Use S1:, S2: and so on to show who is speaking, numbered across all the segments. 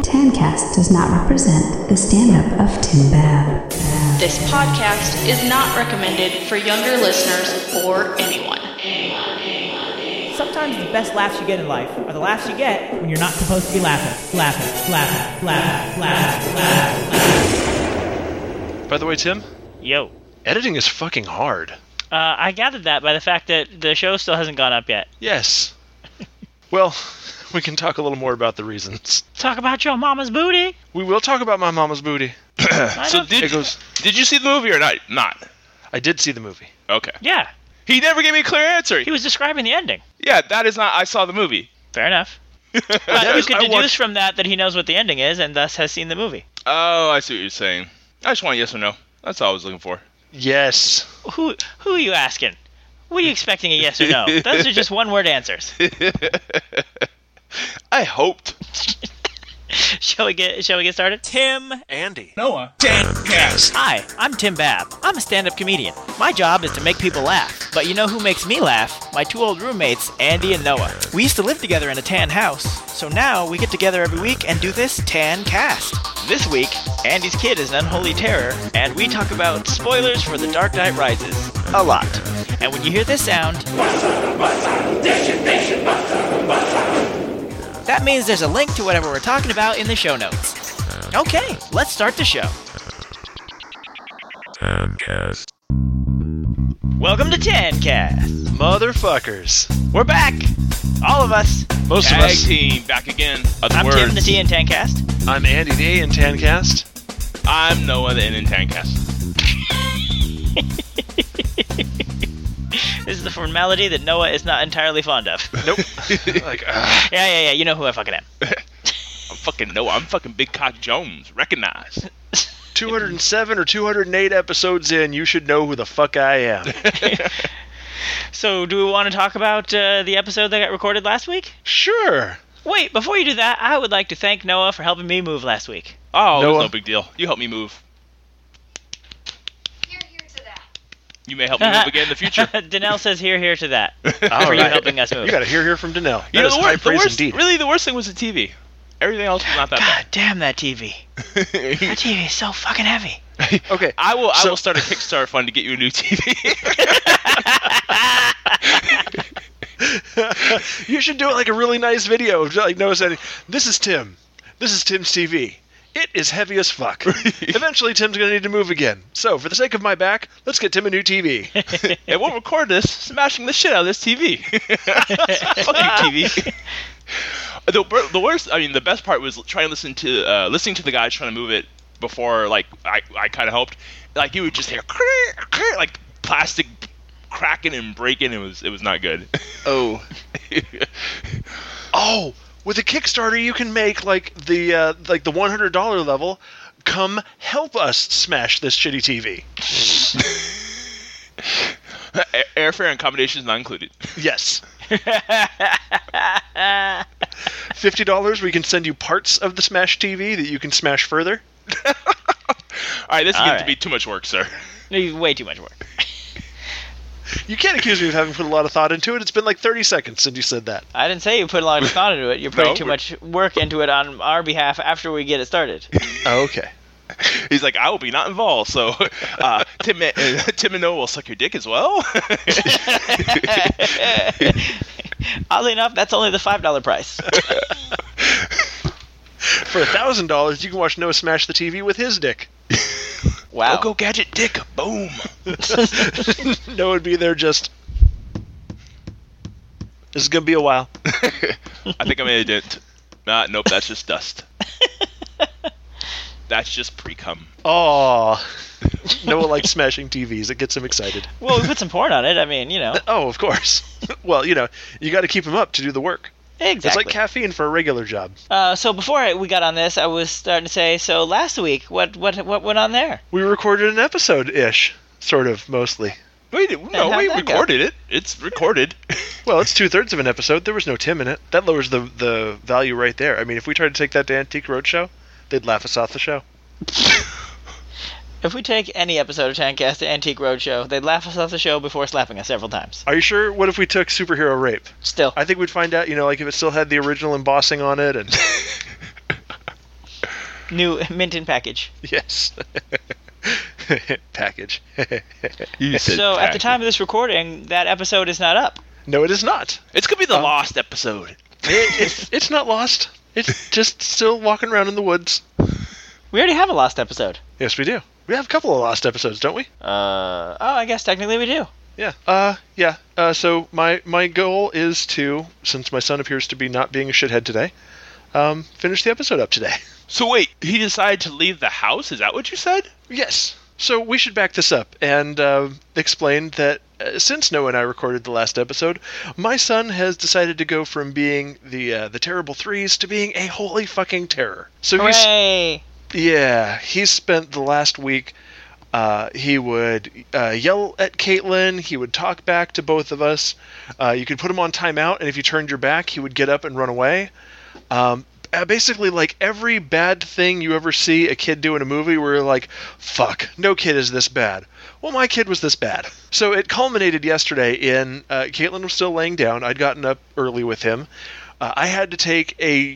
S1: Tancast does not represent the stand-up of Tim Bab.
S2: This podcast is not recommended for younger listeners or anyone.
S3: Sometimes the best laughs you get in life are the laughs you get when you're not supposed to be laughing.
S4: By the way, Tim,
S5: Yo.
S4: editing is fucking hard.
S5: I gathered that by the fact that the show still hasn't gone up yet.
S4: Yes. Well, we can talk a little more about the reasons.
S5: Talk about your mama's booty.
S4: We will talk about my mama's booty.
S6: So did you see the movie or not?
S4: I did see the movie.
S6: Okay.
S5: Yeah,
S6: He never gave me a clear answer.
S5: he was describing the ending.
S6: Yeah, that is not. I saw the movie.
S5: Fair enough. But
S4: Yes,
S5: you could
S4: I
S5: deduce
S4: watched-
S5: from that he knows what the ending is and thus has seen the movie.
S6: Oh, I see what you're saying. I just want a yes or no. That's all I was looking for.
S4: Yes.
S5: Who are you asking? What are you expecting, a yes or no? Those are just one-word answers.
S6: I hoped.
S5: Shall we get started? Tim.
S4: Andy.
S6: Noah. Tancast.
S5: Hi, I'm Tim Bab. I'm a stand-up comedian. My job is to make people laugh. But you know who makes me laugh? My two old roommates, Andy and Noah. We used to live together in a tan house, so now we get together every week and do this Tan Cast. This week, Andy's kid is an unholy terror, and we talk about spoilers for The Dark Knight Rises. A lot. And when you hear this sound, that means there's a link to whatever we're talking about in the show notes. Okay, let's start the show.
S7: Tancast.
S5: Welcome to Tancast.
S4: Motherfuckers.
S5: We're back. All of us.
S4: Most
S6: Tag
S4: of us.
S6: team back again. Other
S5: I'm
S6: words.
S5: Tim, the T in Tancast.
S4: I'm Andy the A in Tancast.
S6: I'm Noah, the N in Tancast.
S5: This is the formality that Noah is not entirely fond of.
S4: Nope. Like,
S5: Yeah, you know who I fucking am.
S6: I'm fucking Noah. I'm fucking Big Cock Jones. Recognize.
S4: 207 or 208 episodes in, you should know who the fuck I am.
S5: So, do we want to talk about the episode that got recorded last week?
S4: Sure.
S5: Wait, before you do that, I would like to thank Noah for helping me move last week.
S6: Oh,
S4: Noah.
S6: that's no big deal. You help me move.
S8: Here to that.
S6: You may help me move again in the future.
S5: Danelle says here to that.
S4: All
S5: for you
S4: right.
S5: helping us move.
S4: You gotta hear from Danelle.
S6: You
S4: That
S6: know,
S4: is
S6: the,
S4: high
S6: the
S4: praise
S6: worst,
S4: indeed.
S6: really, the worst thing was the TV. Everything else was not that
S5: God damn that TV.
S6: bad.
S5: That TV is so fucking heavy.
S4: Okay.
S6: I will
S4: So-
S6: start a Kickstarter fund to get you a new TV.
S4: You should do it like a really nice video of like Noah saying, "This is Tim. This is Tim's TV. It is heavy as fuck. Eventually, Tim's gonna need to move again. So, for the sake of my back, let's get Tim a new TV."
S6: And we'll record this smashing the shit out of this TV. Fuck you, TV. The worst, I mean, the best part was trying to listening to the guys trying to move it before, like, I kind of helped. Like, you would just hear like plastic cracking and breaking. It was not good.
S4: Oh. Oh, with a Kickstarter, you can make like the $100 level. Come help us smash this shitty TV.
S6: Airfare and accommodations not included.
S4: Yes. $50, we can send you parts of the Smash TV that you can smash further.
S6: All right, this is
S5: All
S6: getting to
S5: right.
S6: be too much work, sir.
S5: Way too much work.
S4: You can't accuse me of having put a lot of thought into it. It's been like 30 seconds since you said that.
S5: I didn't say you put a lot of thought into it. You're putting
S6: No,
S5: too
S6: we're-
S5: much work into it on our behalf after we get it started.
S4: Oh, okay.
S6: He's like, I will be not involved, so Tim and Noah will suck your dick as well.
S5: Oddly enough, that's only the $5 price.
S4: For $1,000, you can watch Noah smash the TV with his dick.
S5: Wow.
S6: Go gadget dick, boom.
S4: Noah would be there just... This is going to be a while.
S6: I think I made a dent. Nope, that's just dust. That's just pre-cum.
S4: Oh, Noah likes smashing TVs. It gets him excited.
S5: Well, we put some porn on it. I mean, you know.
S4: Oh, of course. Well, you got to keep him up to do the work.
S5: Exactly.
S4: It's like caffeine for a regular job.
S5: So before we got on this, I was starting to say, so last week, what went on there?
S4: We recorded an episode-ish, sort of, mostly.
S6: We
S5: how'd that
S6: recorded it. It's recorded.
S4: Well, it's 2/3 of an episode. There was no Tim in it. That lowers the value right there. I mean, if we tried to take that to Antique Roadshow, they'd laugh us off the show.
S5: If we take any episode of Tancast to Antique Roadshow, they'd laugh us off the show before slapping us several times.
S4: Are you sure? What if we took Superhero Rape?
S5: Still.
S4: I think we'd find out, like if it still had the original embossing on it and...
S5: New Minton package.
S4: Yes. Package.
S6: You said
S5: So at the
S6: package.
S5: time of this recording, that episode is not up.
S4: No, it is not.
S6: It's gonna be the lost episode.
S4: It's not lost. It's just still walking around in the woods.
S5: We already have a lost episode.
S4: Yes, we do. We have a couple of lost episodes, don't we?
S5: I guess technically we do.
S4: Yeah. So my goal is to, since my son appears to be not being a shithead today, finish the episode up today.
S6: So wait, he decided to leave the house? Is that what you said?
S4: Yes. So we should back this up and explain that since Noah and I recorded the last episode, my son has decided to go from being the terrible threes to being a holy fucking terror. So
S5: Hooray!
S4: he's spent the last week. He would yell at Caitlin. He would talk back to both of us. You could put him on timeout, and if you turned your back, he would get up and run away. Basically, like every bad thing you ever see a kid do in a movie where you're like, fuck, no kid is this bad. Well, my kid was this bad. So it culminated yesterday in Caitlin was still laying down. I'd gotten up early with him. I had to take an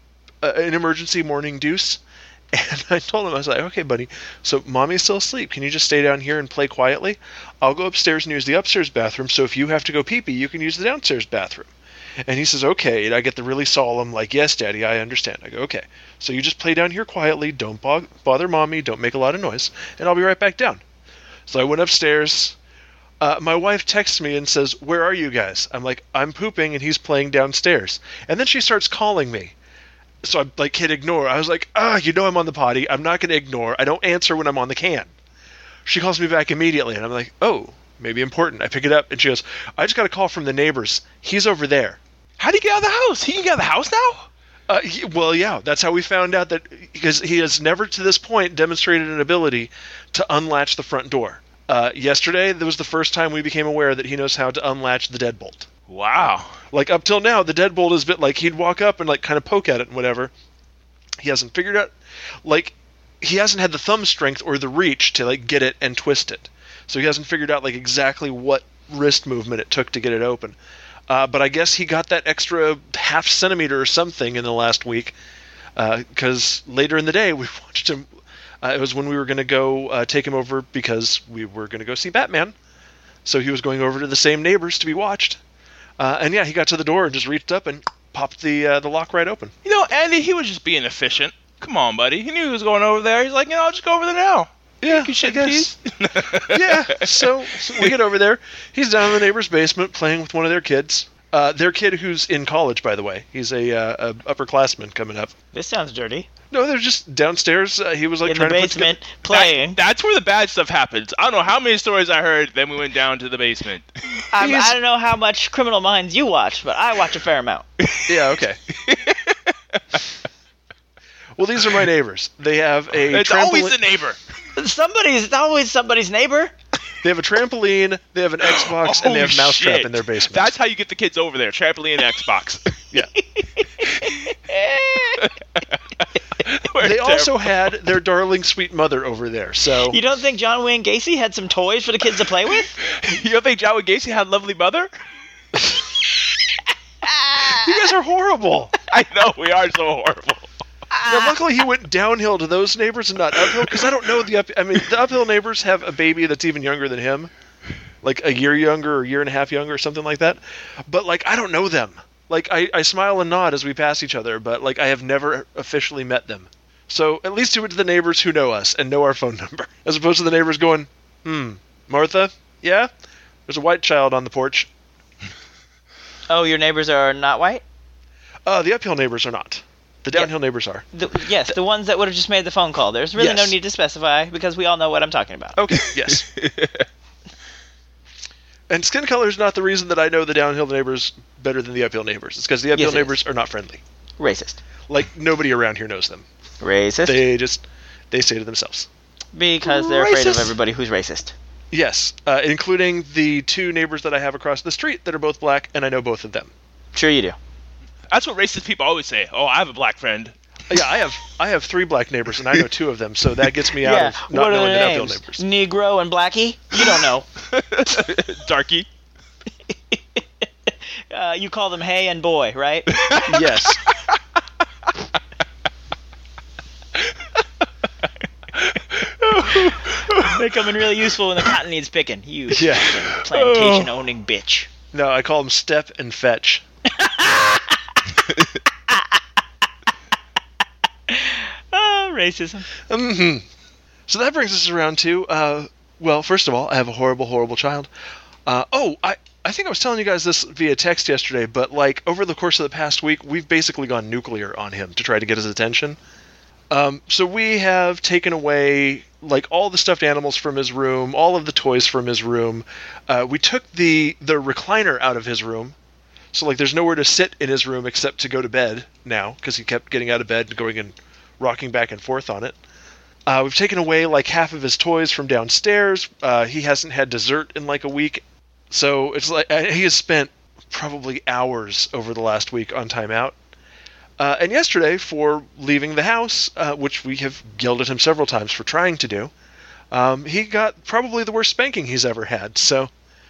S4: emergency morning deuce. And I told him, I was like, okay, buddy, so mommy's still asleep. Can you just stay down here and play quietly? I'll go upstairs and use the upstairs bathroom, so if you have to go pee-pee, you can use the downstairs bathroom. And he says, okay. And I get the really solemn, like, yes, Daddy, I understand. I go, okay. So you just play down here quietly. Don't bother Mommy. Don't make a lot of noise. And I'll be right back down. So I went upstairs. My wife texts me and says, where are you guys? I'm like, I'm pooping, and he's playing downstairs. And then she starts calling me. So I like hit ignore. I was like, you know I'm on the potty. I'm not going to ignore. I don't answer when I'm on the can. She calls me back immediately, and I'm like, oh, maybe important. I pick it up, and she goes, I just got a call from the neighbors. He's over there.
S6: How'd he get out of the house? He can get out of the house now?
S4: Well, yeah, that's how we found out that, because he has never to this point demonstrated an ability to unlatch the front door. Yesterday, that was the first time we became aware that he knows how to unlatch the deadbolt.
S6: Wow.
S4: Like, up till now, the deadbolt has been, like, he'd walk up and, like, kind of poke at it and whatever. He hasn't figured out, like, he hasn't had the thumb strength or the reach to, like, get it and twist it. So he hasn't figured out, like, exactly what wrist movement it took to get it open. But I guess he got that extra half centimeter or something in the last week, because later in the day we watched him. It was when we were going to go take him over because we were going to go see Batman. So he was going over to the same neighbors to be watched. And yeah, he got to the door and just reached up and popped the lock right open.
S6: You know, Andy, he was just being efficient. Come on, buddy. He knew he was going over there. He's like, I'll just go over there now.
S4: Yeah,
S6: You shit
S4: I
S6: in
S4: guess.
S6: peace.
S4: Yeah, so we get over there. He's down in the neighbor's basement playing with one of their kids. Their kid who's in college, by the way. He's a upperclassman coming up.
S5: This sounds dirty.
S4: No, they're just downstairs. He was like
S5: In the
S4: trying to
S5: basement, playing.
S6: That's where the bad stuff happens. I don't know how many stories I heard, then we went down to the basement.
S5: I don't know how much Criminal Minds you watch, but I watch a fair amount.
S4: Yeah, okay. Well, these are my neighbors. They have a
S6: It's always the neighbor.
S5: It's always somebody's neighbor.
S4: They have a trampoline, they have an Xbox, and they have Mousetrap
S6: shit.
S4: in their basement.
S6: That's how you get the kids over there. Trampoline and Xbox.
S4: Yeah.
S6: We're
S4: They also
S6: terrible.
S4: had their darling sweet mother over there, so...
S5: You don't think John Wayne Gacy had some toys for the kids to play with?
S6: You don't think John Wayne Gacy had a lovely mother?
S4: You guys are horrible!
S6: I know, we are so horrible.
S4: Now, luckily he went downhill to those neighbors and not uphill, because I don't know the uphill neighbors have a baby that's even younger than him. Like a year younger or a year and a half younger or something like that. But, like, I don't know them. Like, I smile and nod as we pass each other, but, like, I have never officially met them. So, at least do it to the neighbors who know us and know our phone number. As opposed to the neighbors going, Martha? Yeah? There's a white child on the porch.
S5: Oh, your neighbors are not white?
S4: The uphill neighbors are not. The downhill neighbors are.
S5: Yes, the ones that would have just made the phone call. There's really no
S4: Yes.
S5: need to specify because we all know what I'm talking about.
S4: Okay, yes. And skin color is not the reason that I know the downhill neighbors better than the uphill neighbors. It's because the uphill
S5: Yes, it
S4: neighbors are not friendly.
S5: Racist.
S4: Like, nobody around here knows them.
S5: Racist.
S4: They say to themselves.
S5: Because they're afraid of
S4: Racist.
S5: everybody who's racist.
S4: Yes, including the two neighbors that I have across the street that are both black, and I know both of them.
S5: Sure you do.
S6: That's what racist people always say. Oh, I have a black friend.
S4: Yeah, I have 3 black neighbors, and I know 2 of them, so that gets me out
S5: Yeah,
S4: of not
S5: what are
S4: knowing the
S5: their
S4: uphill
S5: names?
S4: neighbors.
S5: Negro and Blackie? You don't know.
S6: Darky.
S5: You call them hey and boy, right?
S4: Yes.
S5: They come in really useful when the cotton needs picking. You
S4: Yeah.
S5: plantation-owning bitch.
S4: No, I call them Step and Fetch.
S5: Racism.
S4: So that brings us around to, well, first of all, I have a horrible, horrible child. I think I was telling you guys this via text yesterday, but like over the course of the past week, we've basically gone nuclear on him to try to get his attention. So we have taken away like all the stuffed animals from his room, all of the toys from his room. We took the recliner out of his room. So like there's nowhere to sit in his room except to go to bed now because he kept getting out of bed and going and rocking back and forth on it. We've taken away like half of his toys from downstairs. He hasn't had dessert in like a week. So it's like he has spent probably hours over the last week on timeout. And yesterday, for leaving the house, which we have yelled at him several times for trying to do, he got probably the worst spanking he's ever had. So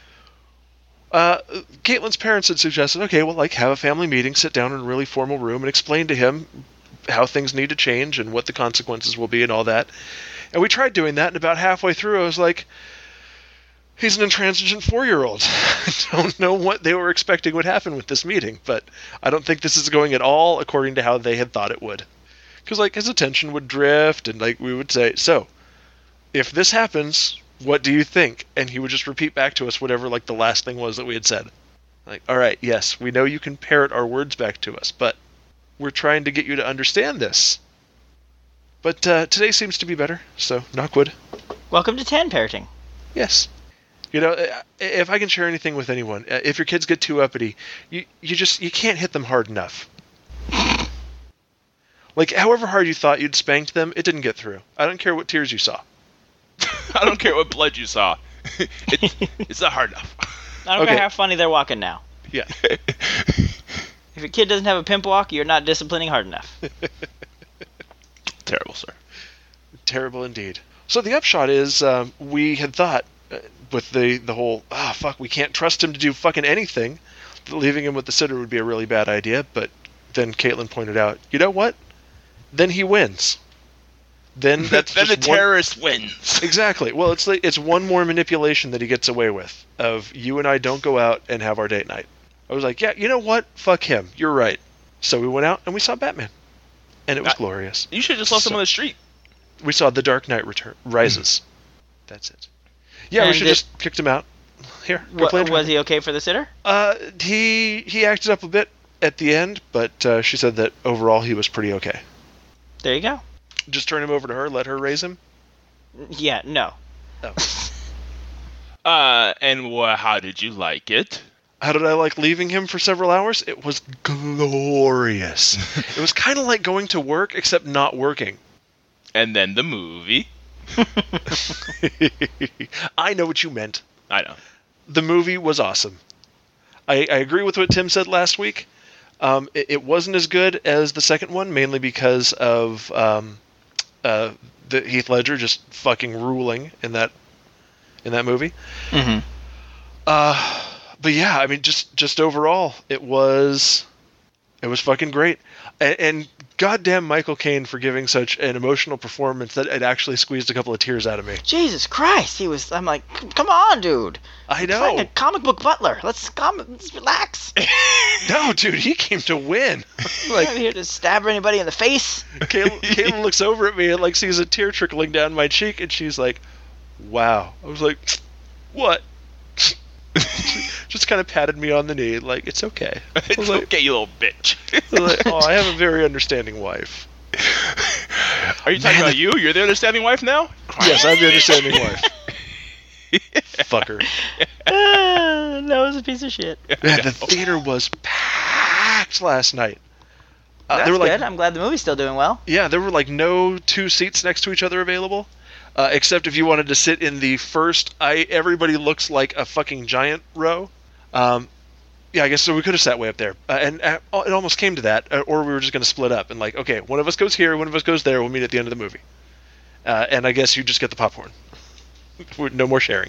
S4: Caitlin's parents had suggested, okay, well, like have a family meeting, sit down in a really formal room and explain to him how things need to change and what the consequences will be and all that. And we tried doing that, and about halfway through, I was like, he's an intransigent 4-year-old. I don't know what they were expecting would happen with this meeting, but I don't think this is going at all according to how they had thought it would. Because, like, his attention would drift, and, like, we would say, so, if this happens, what do you think? And he would just repeat back to us whatever, like, the last thing was that we had said. Like, all right, yes, we know you can parrot our words back to us, but we're trying to get you to understand this. But today seems to be better, so knock wood.
S5: Welcome to Tan Parroting.
S4: Yes. You know, if I can share anything with anyone, if your kids get too uppity, you can't hit them hard enough. Like, however hard you thought you'd spanked them, it didn't get through. I don't care what tears you saw.
S6: I don't care what blood you saw. It's not hard enough.
S5: I don't care how funny they're walking now.
S4: Yeah.
S5: If your kid doesn't have a pimp walk, you're not disciplining hard enough.
S6: Terrible, sir.
S4: Terrible indeed. So the upshot is, we had thought, with the whole, fuck, we can't trust him to do fucking anything, that leaving him with the sitter would be a really bad idea, but then Caitlin pointed out, you know what? Then he wins. Then that's
S6: then
S4: just
S6: the terrorist wins.
S4: Exactly. Well, it's one more manipulation that he gets away with, of you and I don't go out and have our date night. I was like, yeah, you know what? Fuck him. You're right. So we went out and we saw Batman. And it was glorious.
S6: You should have just left him on the street.
S4: We saw The Dark Knight Rises. That's it. Yeah, we should just kicked him out. Here, go play.
S5: Was he okay for the sitter?
S4: He acted up a bit at the end, but she said that overall he was pretty okay.
S5: There you go.
S4: Just turn him over to her, let her raise him?
S5: Yeah, no.
S6: Oh. And how did you like it?
S4: How did I like leaving him for several hours? It was glorious. It was kind of like going to work, except not working.
S6: And then the movie.
S4: I know what you meant.
S6: I know.
S4: The movie was awesome. I agree with what Tim said last week. It wasn't as good as the second one, mainly because of the Heath Ledger just fucking ruling in that movie.
S5: Mm-hmm.
S4: But yeah, I mean, just overall, it was fucking great. And goddamn Michael Caine for giving such an emotional performance that it actually squeezed a couple of tears out of me.
S5: Jesus Christ, I'm like, come on, dude.
S4: I know.
S5: It's like a comic book butler. Let's relax.
S4: No, dude, he came to win.
S5: Like, I'm here to stab anybody in the face.
S4: Caitlin looks over at me and like sees a tear trickling down my cheek, and she's like, "Wow." I was like, "What?" Just kind of patted me on the knee, like, it's okay.
S6: It's like, okay, you little bitch.
S4: Like, I have a very understanding wife.
S6: Are you talking about you? You're the understanding wife now?
S4: Yes, I'm the understanding wife. Fucker.
S5: That was a piece of shit.
S4: Man, the theater was packed last night.
S5: That's
S4: there were
S5: good. I'm glad the movie's still doing well.
S4: Yeah, there were like no 2 seats next to each other available. Except if you wanted to sit in the first, everybody looks like a fucking giant row. Yeah, I guess so. We could have sat way up there, and it almost came to that, or we were just going to split up and like, okay, one of us goes here, one of us goes there. We'll meet at the end of the movie, and I guess you just get the popcorn. No more sharing.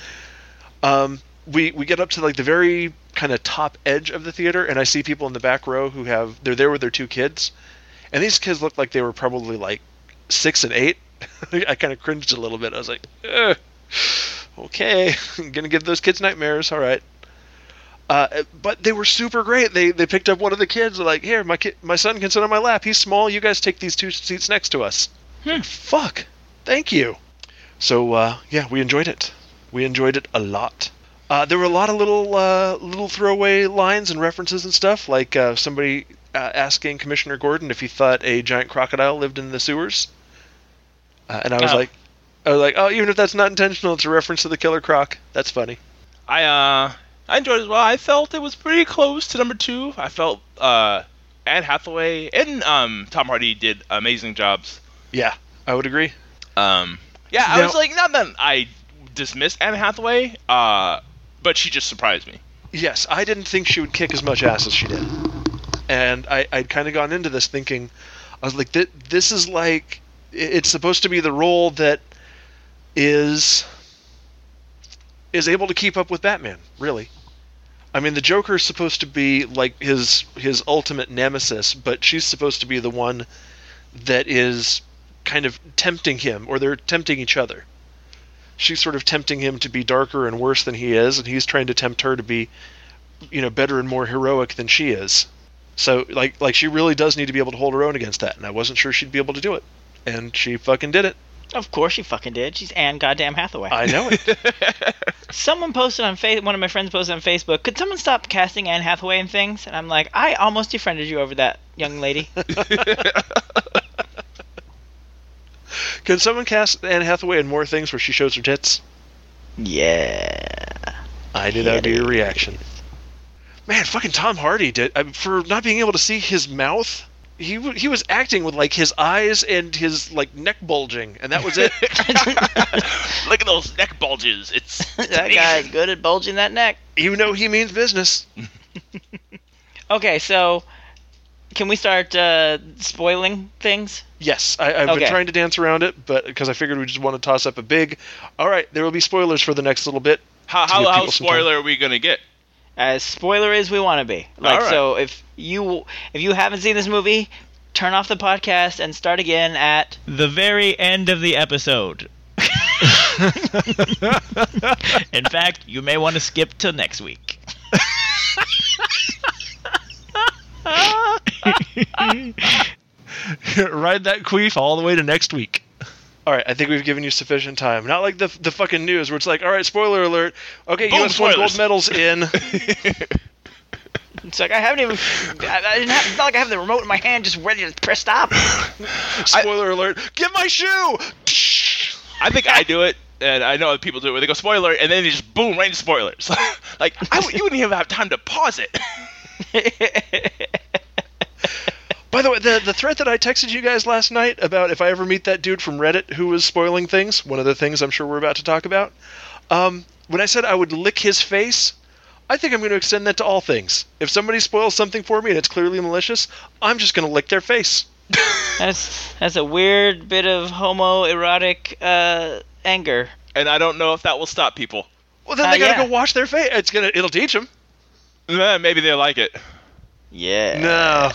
S4: We get up to like the very kind of top edge of the theater, and I see people in the back row they're there with their 2 kids, and these kids look like they were probably like 6 and 8. I kind of cringed a little bit. I was like, ugh, okay, I'm gonna give those kids nightmares. All right. But they were super great. They picked up one of the kids. They're like, here, my son can sit on my lap. He's small. You guys take these 2 seats next to us. Fuck. Thank you. So yeah, we enjoyed it. We enjoyed it a lot. There were a lot of little throwaway lines and references and stuff, like somebody asking Commissioner Gordon if he thought a giant crocodile lived in the sewers. And I was like, oh, even if that's not intentional, it's a reference to the Killer Croc. That's funny.
S6: I enjoyed it as well. I felt it was pretty close to number 2. I felt Anne Hathaway and Tom Hardy did amazing jobs.
S4: Yeah, I would agree.
S6: I was like, not that I dismissed Anne Hathaway, but she just surprised me.
S4: Yes, I didn't think she would kick as much ass as she did. And I'd kind of gone into this thinking, I was like, this is like, it's supposed to be the role that is able to keep up with Batman, really. I mean, the Joker's supposed to be like his ultimate nemesis, but she's supposed to be the one that is kind of tempting him, or they're tempting each other. She's sort of tempting him to be darker and worse than he is, and he's trying to tempt her to be, better and more heroic than she is. So, like she really does need to be able to hold her own against that, and I wasn't sure she'd be able to do it. And she fucking did it.
S5: Of course she fucking did. She's Anne goddamn Hathaway.
S4: I know it.
S5: Someone posted on one of my friends posted on Facebook, could someone stop casting Anne Hathaway in things? And I'm like, I almost defriended you over that, young lady.
S4: Can someone cast Anne Hathaway in more things where she shows her tits?
S5: Yeah.
S4: I knew that would be your reaction. Man, fucking Tom Hardy did. For not being able to see his mouth, he was acting with, like, his eyes and his, like, neck bulging, and that was it.
S6: Look at those neck bulges.
S5: That guy's good at bulging that neck.
S4: Even though he means business.
S5: Okay, so can we start spoiling things?
S4: Yes, I've been trying to dance around it, but because I figured we just want to toss up a big, all right, there will be spoilers for the next little bit.
S6: How spoiler are we going to get?
S5: As spoiler as we want to be. Like,
S6: right.
S5: So if you haven't seen this movie, turn off the podcast and start again at
S3: the very end of the episode. In fact, you may want to skip till next week.
S4: Ride that queef all the way to next week. All right, I think we've given you sufficient time. Not like the fucking news where it's like, all right, spoiler alert. Okay,
S6: Boom,
S4: you have 1 gold medals in.
S5: It's like I haven't even. It's not like I have the remote in my hand, just ready to press stop.
S4: Spoiler alert! Get my shoe!
S6: I think I do it, and I know other people do it, where they go spoiler, and then they just boom right into spoilers. Like you wouldn't even have time to pause it.
S4: By the way, the thread that I texted you guys last night about if I ever meet that dude from Reddit who was spoiling things, one of the things I'm sure we're about to talk about, when I said I would lick his face, I think I'm going to extend that to all things. If somebody spoils something for me and it's clearly malicious, I'm just going to lick their face.
S5: That's a weird bit of homoerotic anger.
S6: And I don't know if that will stop people.
S4: Well, then they got to go wash their face. It'll teach them.
S6: Maybe they like it.
S5: Yeah.
S4: No.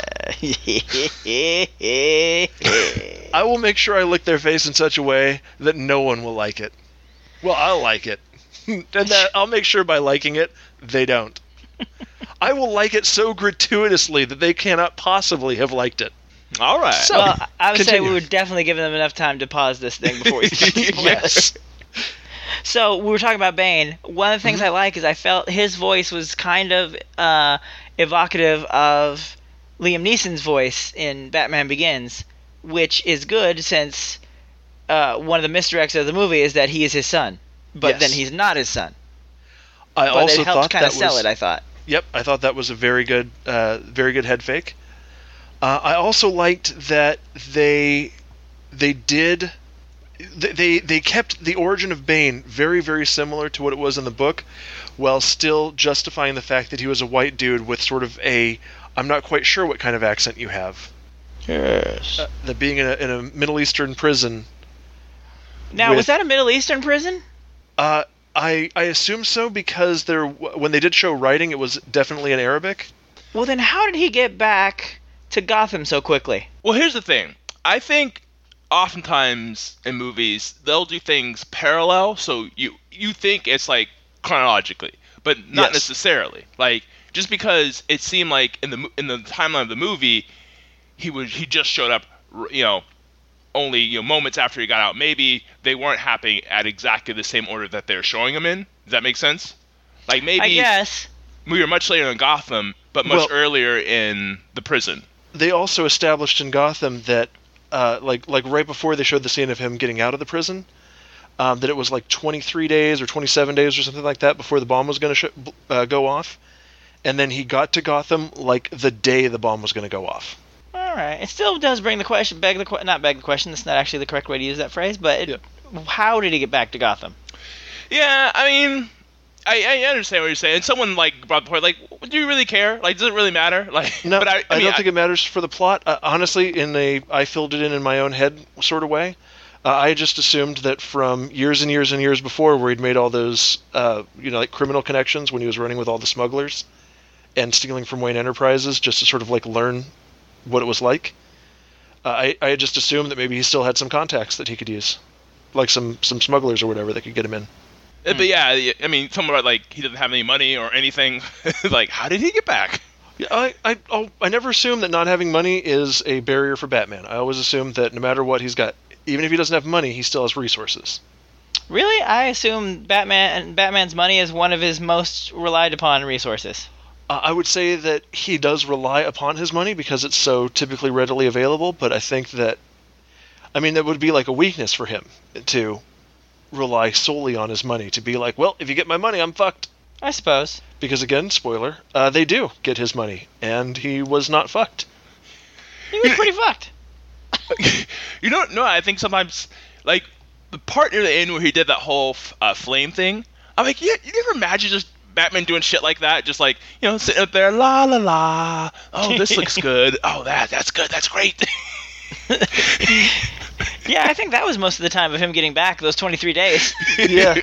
S4: I will make sure I lick their face in such a way that no one will like it. Well, I'll like it. And I'll make sure by liking it, they don't. I will like it so gratuitously that they cannot possibly have liked it.
S6: All right.
S5: So, well, I would say we were definitely giving them enough time to pause this thing before we start spoilers.
S4: Yes.
S5: So, we were talking about Bane. One of the things I like is I felt his voice was kind of evocative of Liam Neeson's voice in Batman Begins, which is good since one of the misdirects of the movie is that he is his son, but then he's not his son.
S4: But also
S5: it helped
S4: thought
S5: kind of
S4: that
S5: sell
S4: was,
S5: it, I thought.
S4: Yep, I thought that was a very good head fake. I also liked that they kept the origin of Bane very, very similar to what it was in the book, while still justifying the fact that he was a white dude with sort of I'm not quite sure what kind of accent you have.
S5: Yes.
S4: That being in a Middle Eastern prison.
S5: Now, was that a Middle Eastern prison?
S4: I assume so, because when they did show writing, it was definitely in Arabic.
S5: Well, then how did he get back to Gotham so quickly?
S6: Well, here's the thing. I think oftentimes in movies they'll do things parallel, so you think it's like chronologically, but not necessarily. Like just because it seemed like in the timeline of the movie he just showed up, only moments after he got out. Maybe they weren't happening at exactly the same order that they're showing him in. Does that make sense? Like maybe
S5: I guess
S6: we were much later in Gotham, but much earlier in the prison.
S4: They also established in Gotham that, like right before they showed the scene of him getting out of the prison, that it was like 23 days or 27 days or something like that before the bomb was going to go off, and then he got to Gotham like the day the bomb was going to go off.
S5: All right. It still does beg the question. Not beg the question. That's not actually the correct way to use that phrase. But how did he get back to Gotham?
S6: Yeah, I mean, I understand what you're saying. Someone like brought the point, like, do you really care? Like, does it really matter? Like,
S4: no,
S6: but I
S4: don't think it matters for the plot. Honestly, I filled it in my own head sort of way. I just assumed that from years and years and years before, where he'd made all those, like criminal connections when he was running with all the smugglers and stealing from Wayne Enterprises, just to sort of like learn what it was like. I just assumed that maybe he still had some contacts that he could use, like some smugglers or whatever that could get him in.
S6: But yeah, I mean, someone about like he doesn't have any money or anything. Like, how did he get back?
S4: Yeah, I never assume that not having money is a barrier for Batman. I always assume that no matter what he's got, even if he doesn't have money, he still has resources.
S5: Really? I assume Batman's money is one of his most relied upon resources.
S4: I would say that he does rely upon his money because it's so typically readily available, but I think that, that would be like a weakness for him to rely solely on his money, to be like, well, if you get my money, I'm fucked.
S5: I suppose.
S4: Because again, spoiler, they do get his money, and he was not fucked.
S5: He was pretty fucked.
S6: No, I think sometimes, like, the part near the end where he did that whole flame thing, I'm like, you ever imagine just Batman doing shit like that, just like, sitting up there, la la la, oh, this looks good, oh, that's good, that's great.
S5: Yeah, I think that was most of the time of him getting back, those 23 days.
S4: Yeah.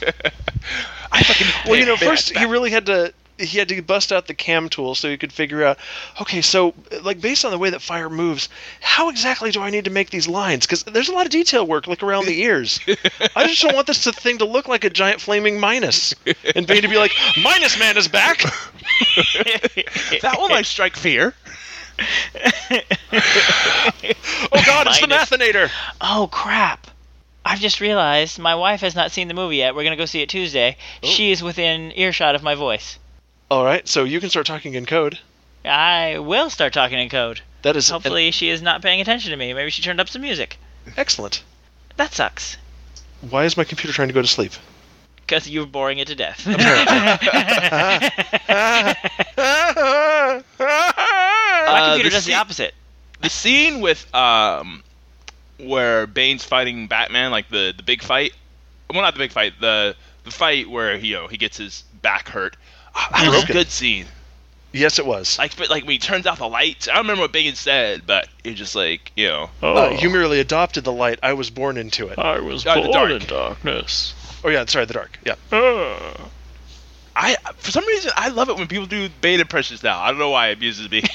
S6: Well,
S4: first he really had to bust out the cam tool so he could figure out, okay, so like based on the way that fire moves, how exactly do I need to make these lines? Because there's a lot of detail work, like around the ears. I just don't want this thing to look like a giant flaming Minus, and Bane to be like, Minus Man is back.
S6: That one might strike fear.
S4: Oh God, it's the Mathinator.
S5: Oh crap. I've just realized my wife has not seen the movie yet. We're going to go see it Tuesday. Oh. She is within earshot of my voice.
S4: All right, so you can start talking in code.
S5: I will start talking in code.
S4: That is.
S5: Hopefully she is not paying attention to me. Maybe she turned up some music.
S4: Excellent.
S5: That sucks.
S4: Why is my computer trying to go to sleep?
S5: Because you were boring it to death.
S6: My
S5: computer does the opposite.
S6: The scene with where Bane's fighting Batman, like the big fight. Well, not the big fight. The fight where he gets his back hurt. That was a good scene.
S4: Yes, it was.
S6: Like when he turns out the lights. I don't remember what Bane said, but it's just like,
S4: you merely adopted the light. I was born into it.
S7: I was born in darkness.
S4: Oh yeah, sorry, the dark. Yeah.
S6: For some reason, I love it when people do Bane impressions now. I don't know why it amuses me.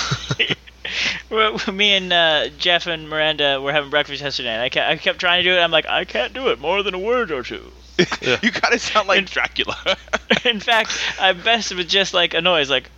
S5: Well, me and Jeff and Miranda were having breakfast yesterday, and I kept trying to do it. I'm like, I can't do it more than a word or two.
S6: Yeah. You gotta sound like Dracula.
S5: In fact, I'm best with just like a noise, like.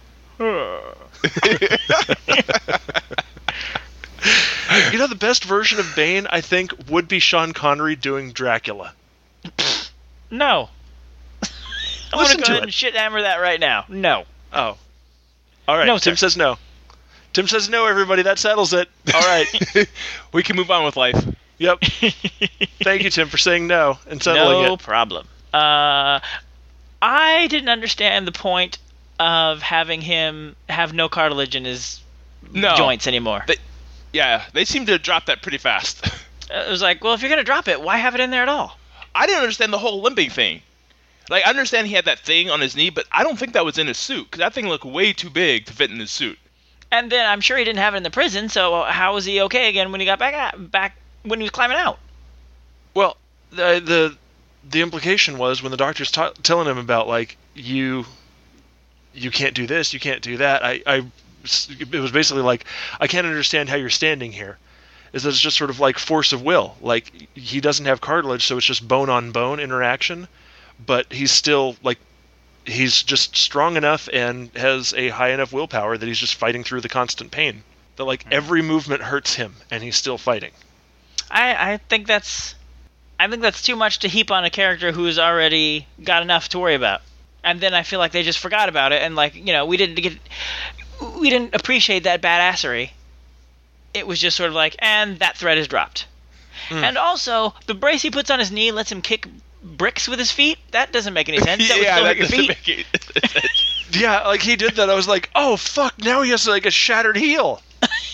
S4: The best version of Bane, I think, would be Sean Connery doing Dracula.
S5: No. I want to go ahead and shit hammer that right now. No.
S4: Oh. All right.
S5: No,
S4: Tim says no. Tim says no, everybody. That settles it. All right.
S6: We can move on with life.
S4: Yep. Thank you, Tim, for saying no and settling it.
S5: No problem. I didn't understand the point of having him have no cartilage in his joints anymore.
S6: They seem to drop that pretty fast.
S5: It was like, well, if you're going to drop it, why have it in there at all?
S6: I didn't understand the whole limping thing. Like, I understand he had that thing on his knee, but I don't think that was in his suit, because that thing looked way too big to fit in his suit.
S5: And then I'm sure he didn't have it in the prison, so how was he okay again when he got back when he was climbing out?
S4: Well, the implication was when the doctor's telling him about, like, you can't do this, you can't do that, it was basically like, I can't understand how you're standing here. is that it's just sort of like force of will. Like, he doesn't have cartilage, so it's just bone-on-bone interaction, but he's still, like, he's just strong enough and has a high enough willpower that he's just fighting through the constant pain. That, like, every movement hurts him, and he's still fighting.
S5: I think that's too much to heap on a character who's already got enough to worry about. And then I feel like they just forgot about it, and, like, you know, we didn't appreciate that badassery. It was just sort of like, and that thread is dropped. And also, the brace he puts on his knee lets him kick bricks with his feet. That doesn't make any sense. That would still hurt your feet.
S6: Make it.
S4: Yeah, like, he did that. I was like, oh, fuck, now he has, like, a shattered heel.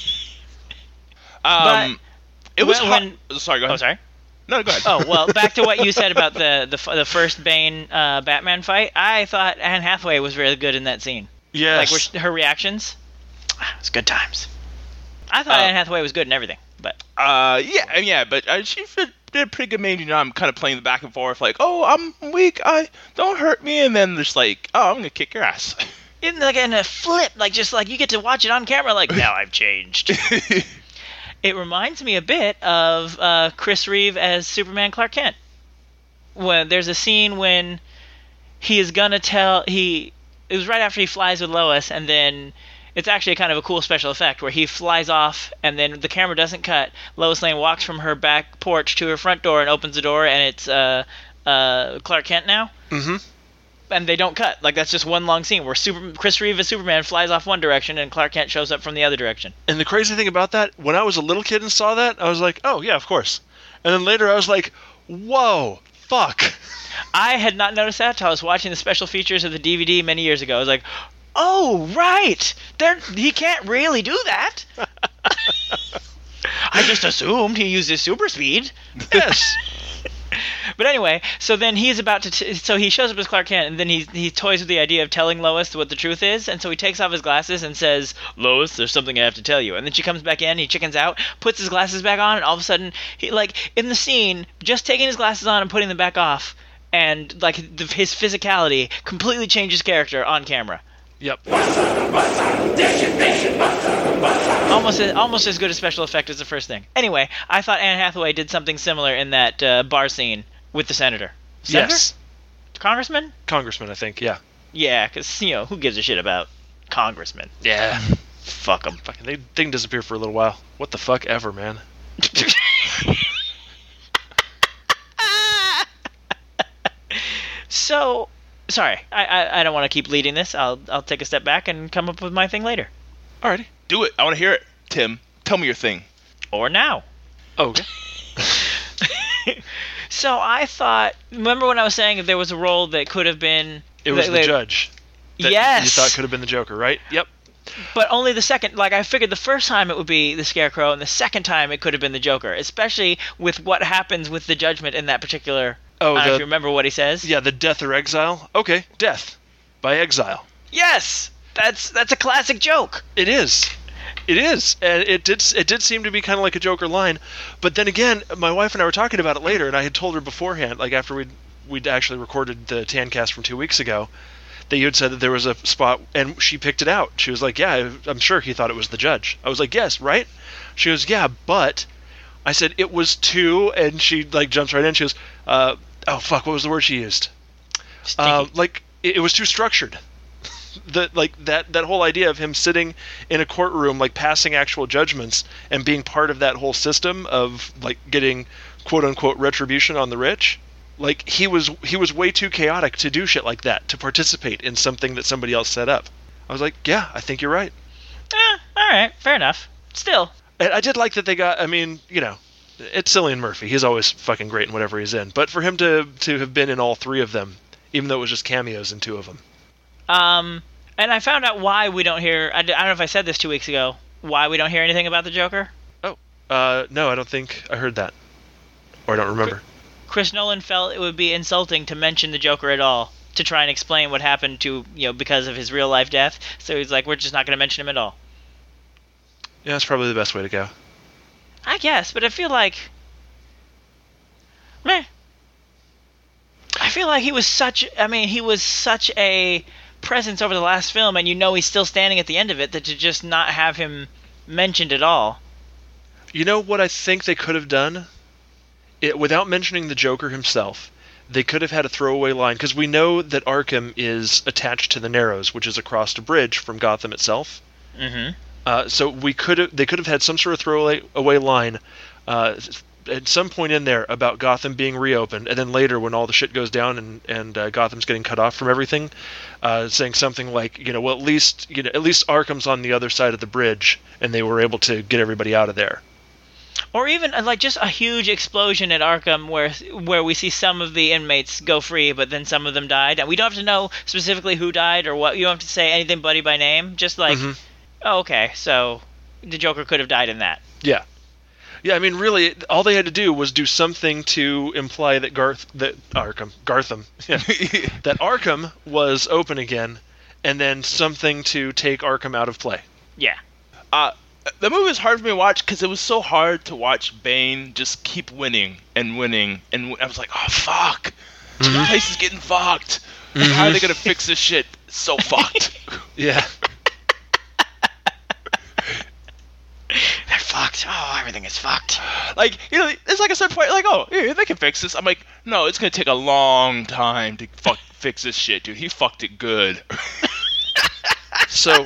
S6: It was sorry, go ahead.
S5: Oh, sorry?
S6: No, go ahead.
S5: Oh, well, back to what you said about the first Bane Batman fight. I thought Anne Hathaway was really good in that scene.
S4: Yes.
S5: Like, her reactions. It was good times. I thought Anne Hathaway was good in everything, but...
S6: but she did a pretty good maybe, you know, I'm kind of playing the back and forth, like, oh, I'm weak, don't hurt me, and then just like, oh, I'm gonna kick your ass.
S5: In a flip, like, just like, you get to watch it on camera, like, now I've changed. It reminds me a bit of Chris Reeve as Superman Clark Kent. When there's a scene when he is gonna it was right after he flies with Lois, and then it's actually kind of a cool special effect where he flies off, and then the camera doesn't cut. Lois Lane walks from her back porch to her front door and opens the door, and it's Clark Kent now. Mm-hmm. And they don't cut. Like, that's just one long scene where Chris Reeve as Superman flies off one direction and Clark Kent shows up from the other direction.
S4: And the crazy thing about that, when I was a little kid and saw that, I was like, oh, yeah, of course. And then later I was like, whoa, fuck.
S5: I had not noticed that until I was watching the special features of the DVD many years ago. I was like, oh, right. He can't really do that. I just assumed he used his super speed.
S4: Yes.
S5: But anyway, so then he's about to... so he shows up as Clark Kent, and then he toys with the idea of telling Lois what the truth is, and so he takes off his glasses and says, Lois, there's something I have to tell you. And then she comes back in, he chickens out, puts his glasses back on, and all of a sudden, he, like, in the scene, just taking his glasses on and putting them back off, and, like, his physicality completely changes character on camera.
S4: Yep.
S5: Almost as good a special effect as the first thing. Anyway, I thought Anne Hathaway did something similar in that bar scene with the senator. Senator?
S4: Yes.
S5: Congressman?
S4: Congressman, I think, yeah.
S5: Yeah, because, you know, who gives a shit about congressmen?
S4: Yeah.
S5: Fuck them.
S4: Fucking, they didn't disappear for a little while. What the fuck ever, man.
S5: So... sorry, I don't want to keep leading this. I'll take a step back and come up with my thing later.
S4: Alrighty.
S6: Do it. I want to hear it. Tim, tell me your thing.
S5: Or now.
S4: Oh, okay.
S5: So I thought... remember when I was saying that there was a role that could have been...
S4: It was the judge. That
S5: yes!
S4: You thought could have been the Joker, right? Yep.
S5: But only the second... like, I figured the first time it would be the Scarecrow, and the second time it could have been the Joker. Especially with what happens with the judgment in that particular... I don't know if you remember what he says.
S4: Yeah, the death or exile. Okay, death. By exile.
S5: Yes! That's a classic joke.
S4: It is. It is. And it did seem to be kind of like a Joker line. But then again, my wife and I were talking about it later, and I had told her beforehand, like after we'd actually recorded the Tancast from 2 weeks ago, that you had said that there was a spot, and she picked it out. She was like, yeah, I'm sure he thought it was the judge. I was like, yes, right? She goes, yeah, but... I said, it was two, and she, like, jumps right in. She goes, oh, fuck, what was the word she used? Like, it was too structured. That whole idea of him sitting in a courtroom, like, passing actual judgments and being part of that whole system of, like, getting, quote-unquote, retribution on the rich, like, he was way too chaotic to do shit like that, to participate in something that somebody else set up. I was like, yeah, I think you're right.
S5: All right, fair enough. Still...
S4: And I did like that they got, I mean, you know, it's Cillian Murphy. He's always fucking great in whatever he's in. But for him to have been in all three of them, even though it was just cameos in two of them.
S5: And I found out why we don't hear, I don't know if I said this 2 weeks ago, why we don't hear anything about the Joker.
S4: Oh, no, I don't think I heard that. Or I don't remember.
S5: Chris Nolan felt it would be insulting to mention the Joker at all, to try and explain what happened to, you know, because of his real life death. So he's like, we're just not going to mention him at all.
S4: Yeah, that's probably the best way to go.
S5: I guess, but I feel like... meh. I feel like he was such a presence over the last film, and you know he's still standing at the end of it, that to just not have him mentioned at all.
S4: You know what I think they could have done? Without mentioning the Joker himself, they could have had a throwaway line, because we know that Arkham is attached to the Narrows, which is across a bridge from Gotham itself.
S5: Mm-hmm.
S4: So they could have had some sort of throwaway line at some point in there about Gotham being reopened, and then later when all the shit goes down and Gotham's getting cut off from everything, saying something like, well, at least Arkham's on the other side of the bridge, and they were able to get everybody out of there.
S5: Or even like just a huge explosion at Arkham where we see some of the inmates go free, but then some of them died. And we don't have to know specifically who died or what. You don't have to say anything buddy by name. Just like, oh, okay, so the Joker could have died in that.
S4: Yeah. Yeah, I mean, really, all they had to do was do something to imply that Gartham, yeah, that Arkham was open again, and then something to take Arkham out of play.
S5: Yeah.
S6: The movie was hard for me to watch because it was so hard to watch Bane just keep winning and winning, and I was like, oh fuck, the place is getting fucked. Like, how are they gonna fix this shit? It's so fucked.
S4: Yeah.
S5: They're fucked. Oh, everything is fucked.
S6: Like, it's like a certain point, like, oh, yeah, they can fix this. I'm like, no, it's gonna take a long time to fix this shit, dude. He fucked it good.
S4: So,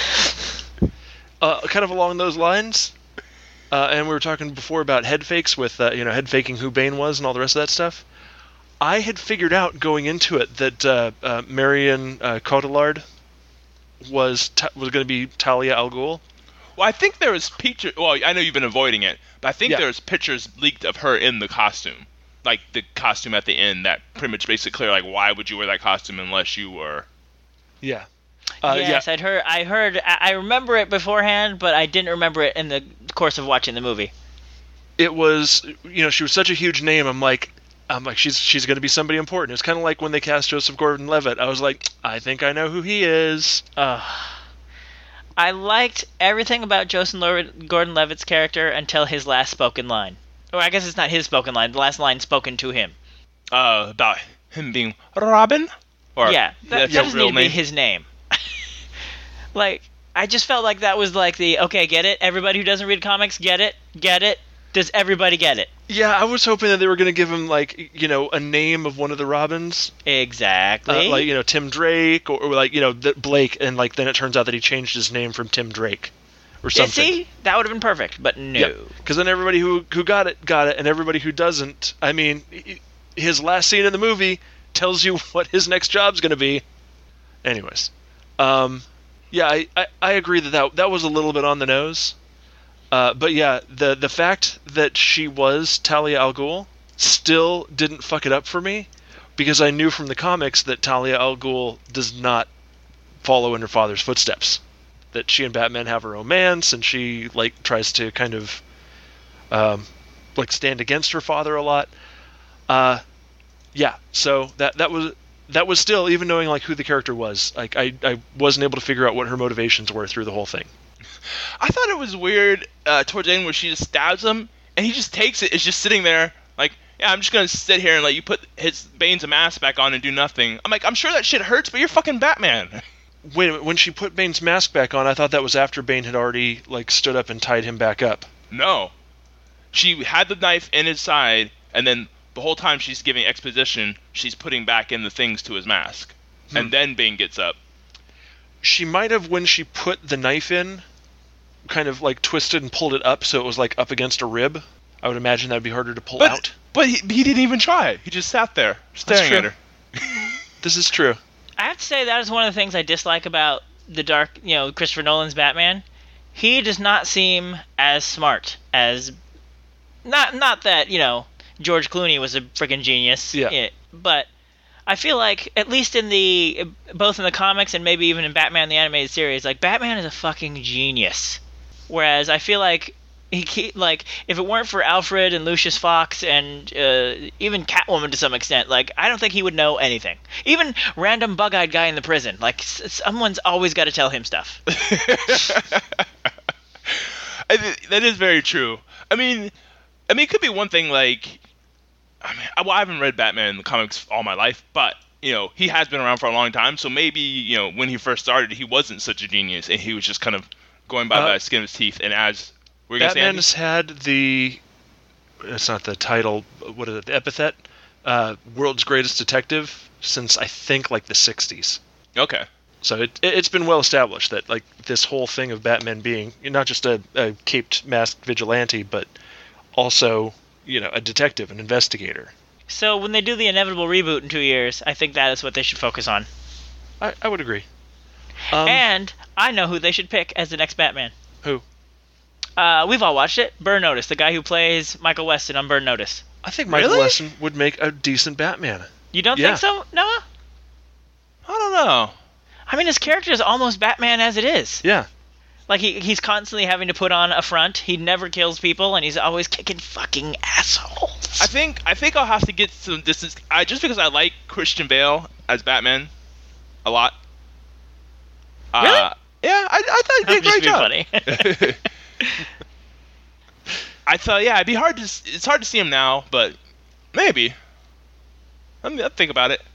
S4: kind of along those lines, and we were talking before about head fakes with, head faking who Bane was and all the rest of that stuff. I had figured out going into it that Marion Cotillard was going to be Talia al Ghul.
S6: Well, I think there was pictures. Well, I know you've been avoiding it, but I think
S4: Yeah.
S6: there was pictures leaked of her in the costume, like the costume at the end. That pretty much makes it clear, like, why would you wear that costume unless you were?
S4: Yeah.
S5: Yes, I remember it beforehand, but I didn't remember it in the course of watching the movie.
S4: It was, she was such a huge name. I'm like, she's going to be somebody important. It's kind of like when they cast Joseph Gordon-Levitt. I was like, I think I know who he is.
S5: I liked everything about Joseph Gordon-Levitt's character until his last spoken line. Or I guess it's not his spoken line. The last line spoken to him.
S6: About him being Robin? Or
S5: Yeah, that
S6: that's
S5: doesn't
S6: real
S5: need to be
S6: name?
S5: his name. Like, I just felt like that was like okay, get it? Everybody who doesn't read comics, get it? Get it? Does everybody get it?
S4: Yeah, I was hoping that they were going to give him, like, a name of one of the Robins.
S5: Exactly.
S4: Like, Tim Drake, or like, Blake, and, like, then it turns out that he changed his name from Tim Drake, or something.
S5: See? That would have been perfect, but no.
S4: Because then everybody who got it, and everybody who doesn't, I mean, his last scene in the movie tells you what his next job's going to be. Anyways. Yeah, I agree that was a little bit on the nose. But yeah, the fact that she was Talia al Ghul still didn't fuck it up for me, because I knew from the comics that Talia al Ghul does not follow in her father's footsteps. That she and Batman have a romance, and she, like, tries to kind of stand against her father a lot. Yeah, so that was still, even knowing, like, who the character was, like, I wasn't able to figure out what her motivations were through the whole thing.
S6: I thought it was weird towards the end where she just stabs him, and he just takes it. It's just sitting there, like, yeah, I'm just going to sit here and let you put Bane's mask back on and do nothing. I'm like, I'm sure that shit hurts, but you're fucking Batman.
S4: Wait a minute, when she put Bane's mask back on, I thought that was after Bane had already, like, stood up and tied him back up.
S6: No. She had the knife in his side, and then the whole time she's giving exposition, she's putting back in the things to his mask. And then Bane gets up.
S4: She might have, when she put the knife in, kind of, like, twisted and pulled it up so it was, like, up against a rib. I would imagine that would be harder to pull out.
S6: But he didn't even try. He just sat there, staring at her.
S4: This is true.
S5: I have to say that is one of the things I dislike about Christopher Nolan's Batman. He does not seem as smart as... Not that, George Clooney was a freaking genius.
S4: Yeah.
S5: But I feel like, at least both in the comics and maybe even in Batman the Animated Series, like, Batman is a fucking genius. Whereas I feel like if it weren't for Alfred and Lucius Fox and even Catwoman to some extent, like, I don't think he would know anything. Even random bug-eyed guy in the prison, like, someone's always got to tell him stuff.
S6: That is very true. I mean, it could be one thing, like, I haven't read Batman in the comics all my life, but, he has been around for a long time, so maybe, when he first started, he wasn't such a genius, and he was just kind of going by the skin of his teeth, and as Were you gonna say, Andy?
S4: Batman's had it's not the title, what is it, the epithet? World's Greatest Detective since, I think, like the 60s.
S6: Okay.
S4: So it's been well established that, like, this whole thing of Batman being not just a caped, masked vigilante, but also, a detective, an investigator.
S5: So when they do the inevitable reboot in 2 years, I think that is what they should focus on.
S4: I would agree.
S5: And I know who they should pick as the next Batman.
S4: Who?
S5: We've all watched it. Burn Notice, the guy who plays Michael Weston on Burn Notice.
S4: I think Michael Weston would make a decent Batman.
S5: You don't think so, Noah?
S6: I don't know.
S5: I mean, his character is almost Batman as it is.
S4: Yeah.
S5: Like, he's constantly having to put on a front. He never kills people, and he's always kicking fucking assholes.
S6: I think I'll have to get some distance. Just because I like Christian Bale as Batman a lot.
S5: Really?
S6: Yeah, I thought he did a great job.
S5: Funny.
S6: I thought, it'd be hard to. It's hard to see him now, but maybe. I'll think about it.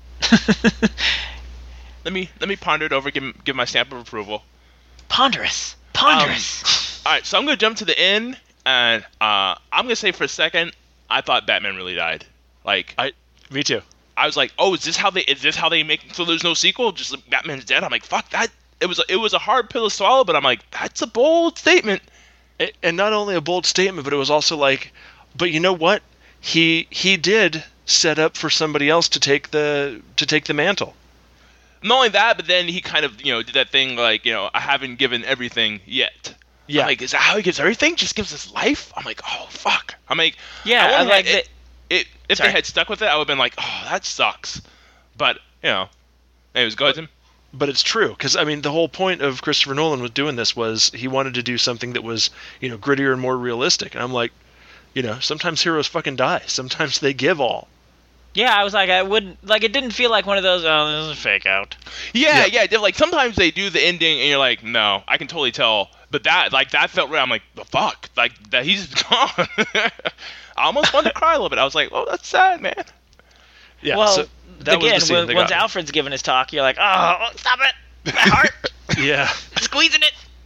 S6: Let me ponder it over. Give my stamp of approval.
S5: Ponderous.
S6: All right, so I'm gonna jump to the end, and I'm gonna say for a second, I thought Batman really died.
S4: Me too.
S6: I was like, oh, is this how they make so there's no sequel? Just like, Batman's dead. I'm like, fuck that. It was a hard pill to swallow, but I'm like, that's a bold statement.
S4: And not only a bold statement, but it was also like, but you know what? He did set up for somebody else to take the mantle.
S6: Not only that, but then he kind of, did that thing like, I haven't given everything yet.
S4: Yeah.
S6: I'm like, is that how he gives everything? Just gives his life? I'm like, oh, fuck. I'm like,
S5: Yeah, I like that.
S6: If they had stuck with it, I would have been like, oh, that sucks. But, anyways, go ahead, Tim.
S4: But it's true, because, I mean, the whole point of Christopher Nolan with doing this was he wanted to do something that was, grittier and more realistic. And I'm like, sometimes heroes fucking die. Sometimes they give all.
S5: Yeah, I was like, I wouldn't, like, it didn't feel like one of those, oh, this is a fake out.
S6: Yeah. Like, sometimes they do the ending, and you're like, no, I can totally tell. But that felt real. I'm like, the fuck? Like, that he's gone. I almost wanted to cry a little bit. I was like, oh, that's sad, man.
S4: Yeah,
S5: well,
S4: so that
S5: again,
S4: was the scene
S5: once Alfred's giving his talk, you're like, oh, stop it. My heart.
S4: Yeah.
S5: Squeezing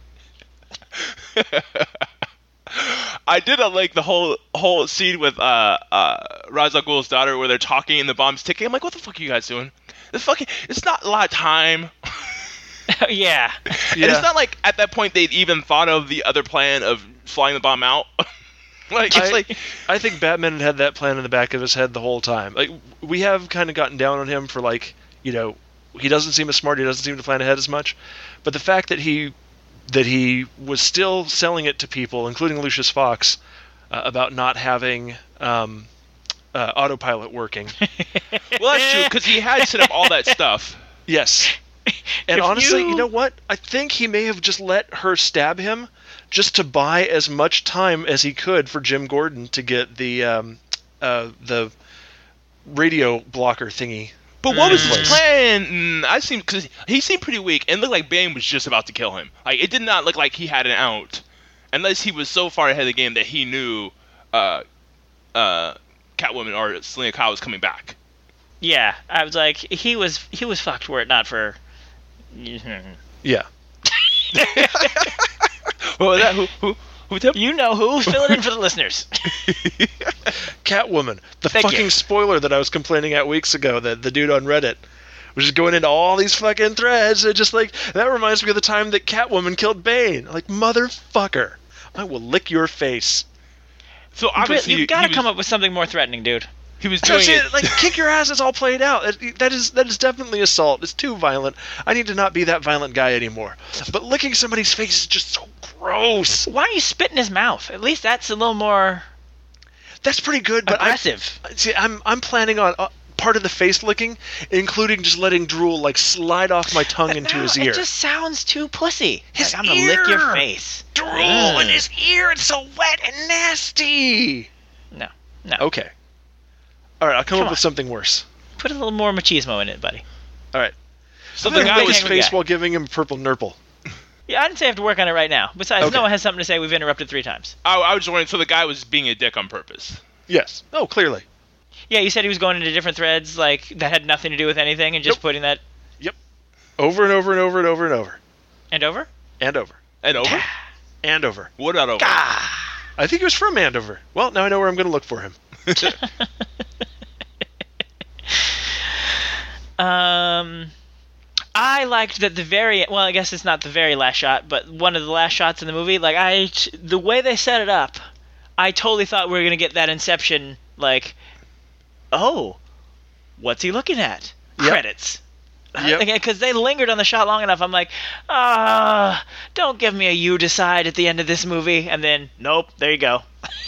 S5: it.
S6: I did like the whole scene with Ra's al Ghul's daughter where they're talking and the bomb's ticking. I'm like, what the fuck are you guys doing? It's not a lot of time.
S5: Yeah.
S6: And it's not like at that point they'd even thought of the other plan of flying the bomb out.
S4: I think Batman had that plan in the back of his head the whole time. Like, we have kind of gotten down on him for, like, he doesn't seem as smart, he doesn't seem to plan ahead as much. But the fact that he was still selling it to people, including Lucius Fox, about not having autopilot working.
S6: Well, that's true, because he had set up all that stuff.
S4: Yes. And honestly, you know what? I think he may have just let her stab him just to buy as much time as he could for Jim Gordon to get the radio blocker thingy.
S6: But what was his plan? Because he seemed pretty weak, and looked like Bane was just about to kill him. Like, it did not look like he had an out, unless he was so far ahead of the game that he knew Catwoman or Selena Kyle was coming back.
S5: Yeah, I was like, he was fucked were it not for.
S4: Yeah.
S6: What was that? Who Tim?
S5: You know who? Fill it in for the listeners.
S4: Catwoman. The
S5: Thank
S4: fucking
S5: you.
S4: spoiler that I was complaining at weeks ago, that the dude on Reddit was just going into all these fucking threads, and just like, that reminds me of the time that Catwoman killed Bane. Like, motherfucker. I will lick your face.
S6: So obviously
S5: you gotta come up with something more threatening, dude.
S6: He was doing it.
S4: Like, kick your ass, it's all played out. That is definitely assault. It's too violent. I need to not be that violent guy anymore. But licking somebody's face is just so gross.
S5: Why don't you spit in his mouth? At least that's a little more
S4: That's pretty good, but
S5: aggressive.
S4: I'm planning on part of the face licking, including just letting drool like slide off my tongue into his ear.
S5: It just sounds too pussy.
S4: His
S5: I'm gonna lick your
S4: ear!
S5: face.
S4: Drool in his ear. It's so wet and nasty.
S5: No.
S4: Okay. All right, I'll come up
S5: on.
S4: with something worse.
S5: Put a little more machismo in it, buddy.
S4: All right.
S6: So
S4: I'm gonna
S6: the guy
S4: blow his
S5: was-
S4: face while giving him a purple nurple.
S5: Yeah, I didn't say I have to work on it right now. Besides,
S4: Okay.
S5: Noah has something to say. We've interrupted 3 times.
S6: I was just wondering. So the guy was being a dick on purpose.
S4: Yes. Oh, clearly.
S5: Yeah, you said he was going into different threads, like, that had nothing to do with anything, and just
S4: Nope.
S5: putting that...
S4: Yep. Over and over and over and over and over.
S5: And over?
S4: And over.
S6: And over.
S4: Andover.
S6: What about over?
S4: I think he was from Andover. Well, now I know where I'm going to look for him.
S5: I liked that I guess it's not the very last shot, but one of the last shots in the movie, the way they set it up, I totally thought we were going to get that Inception, oh, what's he looking at?
S4: Yep.
S5: Credits.
S4: Yep.
S5: Because they lingered on the shot long enough, I'm like, don't give me a you decide at the end of this movie, and then, nope, there you go.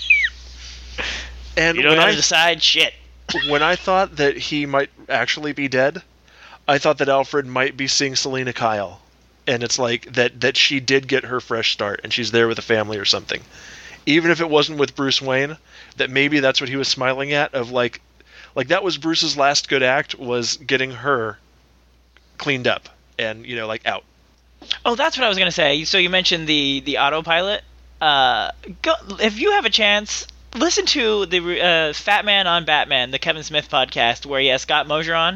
S4: And
S5: you don't have to decide shit.
S4: When I thought that he might actually be dead, I thought that Alfred might be seeing Selena Kyle. And it's like that she did get her fresh start and she's there with a family or something. Even if it wasn't with Bruce Wayne, that maybe that's what he was smiling at, of like that was Bruce's last good act, was getting her cleaned up and, out.
S5: Oh, that's what I was going to say. So you mentioned the autopilot. If you have a chance, listen to the Fat Man on Batman, the Kevin Smith podcast, where he has Scott Mosier on.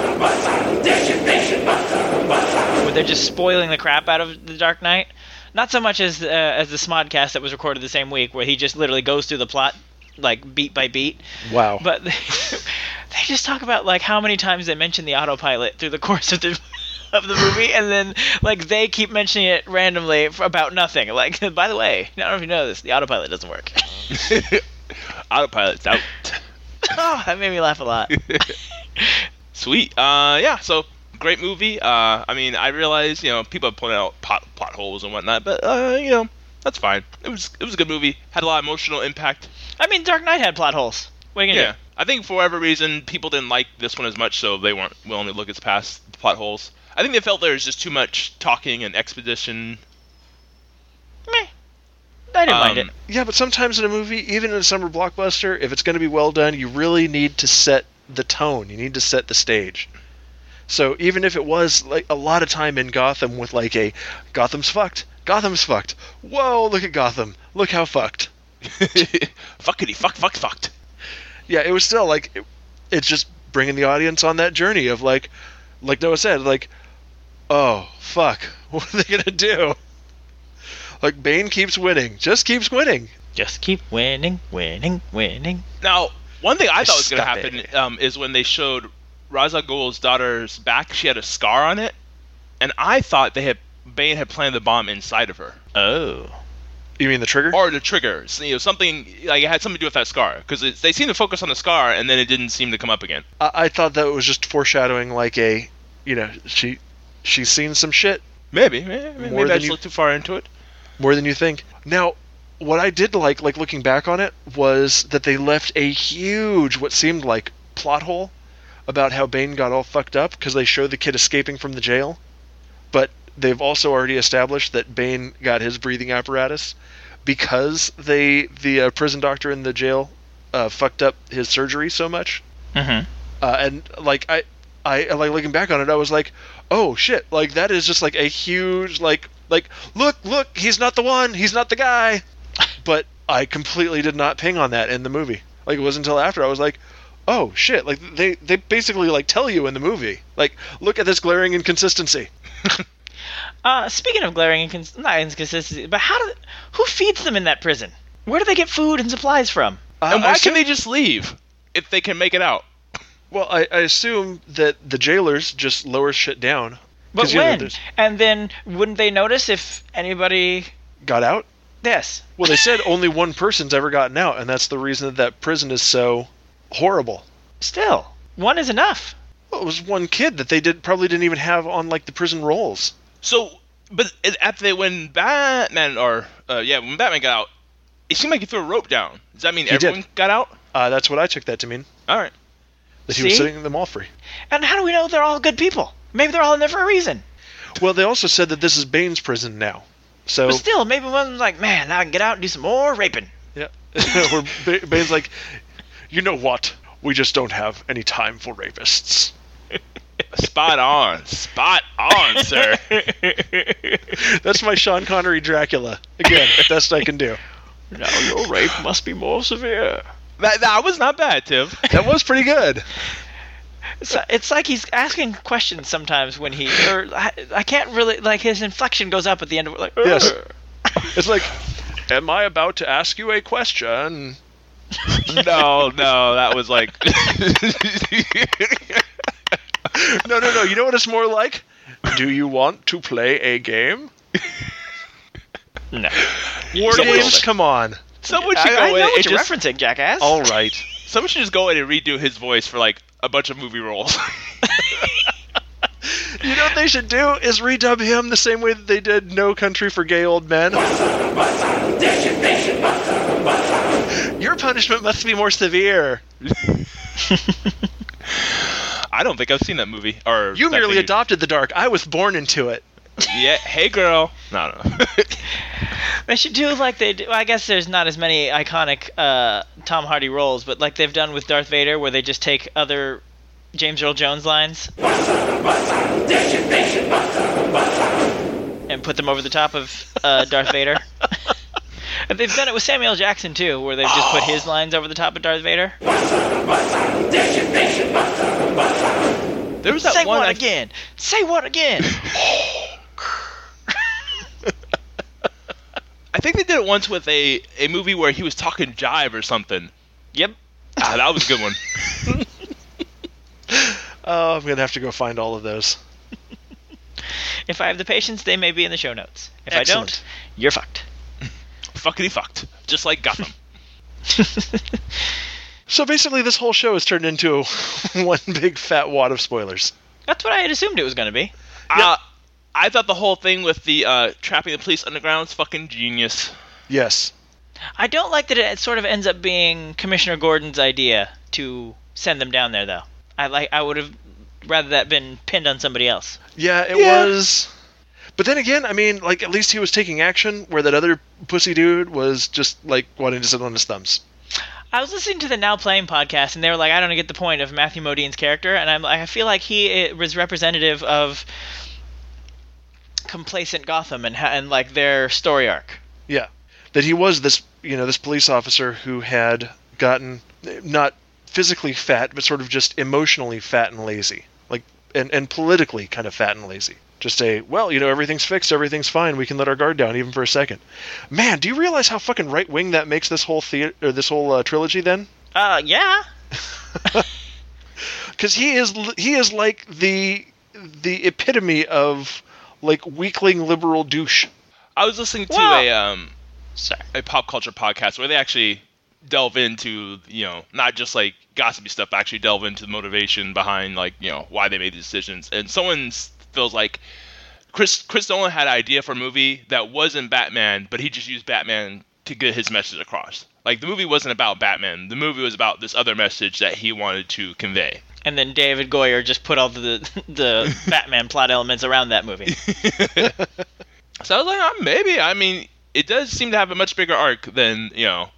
S5: Where they're just spoiling the crap out of The Dark Knight. Not so much as the Smodcast that was recorded the same week, where he just literally goes through the plot, beat by beat.
S4: Wow.
S5: But they just talk about, how many times they mention the autopilot through the course of the movie, and then, they keep mentioning it randomly about nothing. By the way, I don't know if you know this, the autopilot doesn't work.
S6: Autopilot's out.
S5: Oh, that made me laugh a lot.
S6: Sweet. So great movie. I realize, people have pointed out plot holes and whatnot, but that's fine. It was a good movie. Had a lot of emotional impact.
S5: Dark Knight had plot holes. What are you gonna do?
S6: I think for whatever reason, people didn't like this one as much, so they weren't willing to look past the plot holes. I think they felt there was just too much talking and exposition.
S5: Meh. I didn't mind it.
S4: Yeah, but sometimes in a movie, even in a summer blockbuster, if it's going to be well done, you really need to set the tone. You need to set the stage. So even if it was a lot of time in Gotham with a Gotham's fucked. Gotham's fucked. Whoa, look at Gotham. Look how fucked.
S6: Fuckity fucked.
S4: Yeah, it was still it's just bringing the audience on that journey of like Noah said, oh, fuck, what are they going to do? Bane keeps winning. Just keeps winning.
S5: Just keep winning.
S6: Now, one thing I thought was going to happen is when they showed Ra's al Ghul's daughter's back, she had a scar on it, and I thought Bane had planted the bomb inside of her.
S5: Oh.
S4: You mean the trigger?
S6: Or the trigger. Something, it had something to do with that scar. Because they seem to focus on the scar, and then it didn't seem to come up again.
S4: I thought that was just foreshadowing, she's seen some shit.
S6: Maybe I just looked too far into it.
S4: More than you think. Now, what I did like looking back on it, was that they left a huge, what seemed like, plot hole about how Bane got all fucked up, because they show the kid escaping from the jail. But they've also already established that Bane got his breathing apparatus because the prison doctor in the jail fucked up his surgery so much.
S5: Mm-hmm.
S4: And I looking back on it, I was like, oh shit, that is just a huge look, he's not the one, he's not the guy. But I completely did not ping on that in the movie. It wasn't until after I was like, oh shit, they basically tell you in the movie, look at this glaring inconsistency.
S5: Speaking of glaring inconsistency, but who feeds them in that prison? Where do they get food and supplies from?
S6: And why can they just leave if they can make it out?
S4: Well, I assume that the jailers just lower shit down.
S5: But when? And then wouldn't they notice if anybody
S4: got out?
S5: Yes.
S4: Well, they said only one person's ever gotten out, and that's the reason that prison is so horrible.
S5: Still, one is enough.
S4: Well, it was one kid that they probably didn't even have on the prison rolls.
S6: So, but when Batman got out, it seemed like he threw a rope down. Does that mean everyone got out?
S4: That's what I took that to mean.
S6: All right.
S4: That he was setting them all free.
S5: And how do we know they're all good people? Maybe they're all in there for a reason.
S4: Well, they also said that this is Bane's prison now. So,
S5: but still, maybe one's like, man, now I can get out and do some more raping.
S4: Yeah. Where Bane's like, you know what? We just don't have any time for rapists.
S6: Spot on, sir.
S4: That's my Sean Connery Dracula. Again, best I can do.
S5: Now your rape must be more severe.
S6: That was not bad, Tim.
S4: That was pretty good.
S5: It's like he's asking questions sometimes when I can't really, his inflection goes up at the end of it,
S4: yes. It's like, am I about to ask you a question?
S6: No, that was like...
S4: No. You know what it's more like? Do you want to play a game?
S5: No.
S4: War games? Come on.
S6: Someone should
S5: I
S6: go
S5: know
S6: in
S5: what
S6: and
S5: you're
S6: just...
S5: referencing, jackass.
S4: All right.
S6: Someone should just go in and redo his voice for like a bunch of movie roles.
S4: You know what they should do is redub him the same way that they did No Country for Gay Old Men. Your punishment must be more severe.
S6: I don't think I've seen that movie. Or
S4: You
S6: that
S4: merely
S6: thing.
S4: adopted the dark. I was born into it.
S6: Yeah, hey girl. No.
S5: They should do like they do. Well, I guess there's not as many iconic Tom Hardy roles, but like they've done with Darth Vader, where they just take other James Earl Jones lines and put them over the top of Darth Vader. And they've done it with Samuel L. Jackson too, where they've just put his lines over the top of Darth Vader.
S6: There was that
S5: Say
S6: one
S5: what again? Say what again?
S6: I think they did it once with a movie where he was talking jive or something.
S5: Yep.
S6: That was a good one.
S4: Oh, I'm going to have to go find all of those.
S5: If I have the patience, they may be in the show notes. If
S4: Excellent.
S5: I don't, you're fucked.
S6: Fuckity fucked. Just like Gotham.
S4: So basically this whole show has turned into one big fat wad of spoilers.
S5: That's what I had assumed it was going to be.
S6: I thought the whole thing with the trapping the police underground was fucking genius.
S4: Yes.
S5: I don't like that it sort of ends up being Commissioner Gordon's idea to send them down there, though. I would have rather that been pinned on somebody else.
S4: Yeah, it was. But then again, I mean, like, at least he was taking action, where that other pussy dude was just, like, wanting to sit on his thumbs.
S5: I was listening to the Now Playing podcast, and they were like, I don't get the point of Matthew Modine's character, and I feel like he was representative of complacent Gotham and like their story arc.
S4: Yeah. That he was this, this police officer who had gotten not physically fat, but sort of just emotionally fat and lazy. Like, and politically kind of fat and lazy. Just say, well, everything's fixed, everything's fine, we can let our guard down even for a second. Man, do you realize how fucking right-wing that makes this whole trilogy then?
S5: Yeah.
S4: Because he is like the epitome of like weakling liberal douche.
S6: I was listening to a pop culture podcast where they actually delve into, not just like gossipy stuff, but actually delve into the motivation behind like, why they made the decisions. And someone feels like Chris Nolan had an idea for a movie that wasn't Batman, but he just used Batman to get his message across. Like, the movie wasn't about Batman. The movie was about this other message that he wanted to convey.
S5: And then David Goyer just put all the Batman plot elements around that movie.
S6: So I was like, maybe. I mean, it does seem to have a much bigger arc than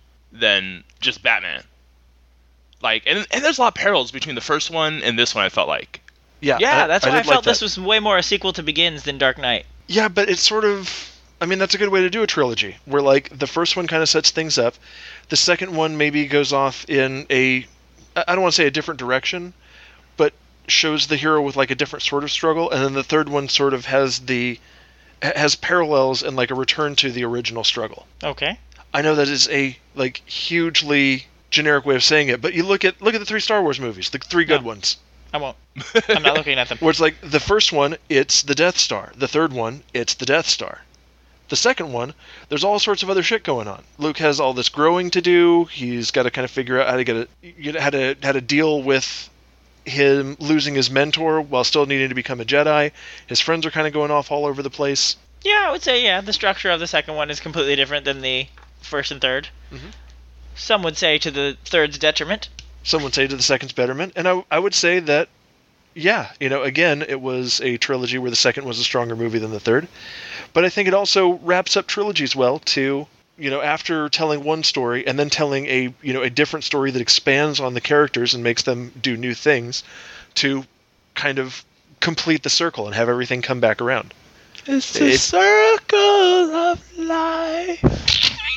S6: just Batman. Like, and there's a lot of parallels between the first one and this one, I felt like.
S5: Yeah, that's why I felt
S4: like
S5: this was way more a sequel to Begins than Dark Knight.
S4: Yeah, but it's sort of... I mean, that's a good way to do a trilogy, where, like, the first one kind of sets things up. The second one maybe goes off in I don't want to say a different direction, but shows the hero with, like, a different sort of struggle, and then the third one sort of has parallels and, like, a return to the original struggle.
S5: Okay.
S4: I know that is a, like, hugely generic way of saying it, but you look at the 3 Star Wars movies, the 3 good ones.
S5: I won't. I'm not looking at them.
S4: Where it's like, the first one, it's the Death Star. The third one, it's the Death Star. The second one, there's all sorts of other shit going on. Luke has all this growing to do. He's got to kind of figure out how to deal with him losing his mentor while still needing to become a Jedi. His friends are kind of going off all over the place.
S5: Yeah, I would say, the structure of the second one is completely different than the first and third. Mm-hmm. Some would say to the third's detriment.
S4: Some would say to the second's betterment. And I would say that, again, it was a trilogy where the second was a stronger movie than the third. But I think it also wraps up trilogies well to, after telling one story and then telling a different story that expands on the characters and makes them do new things, to kind of complete the circle and have everything come back around.
S6: It's a circle of life.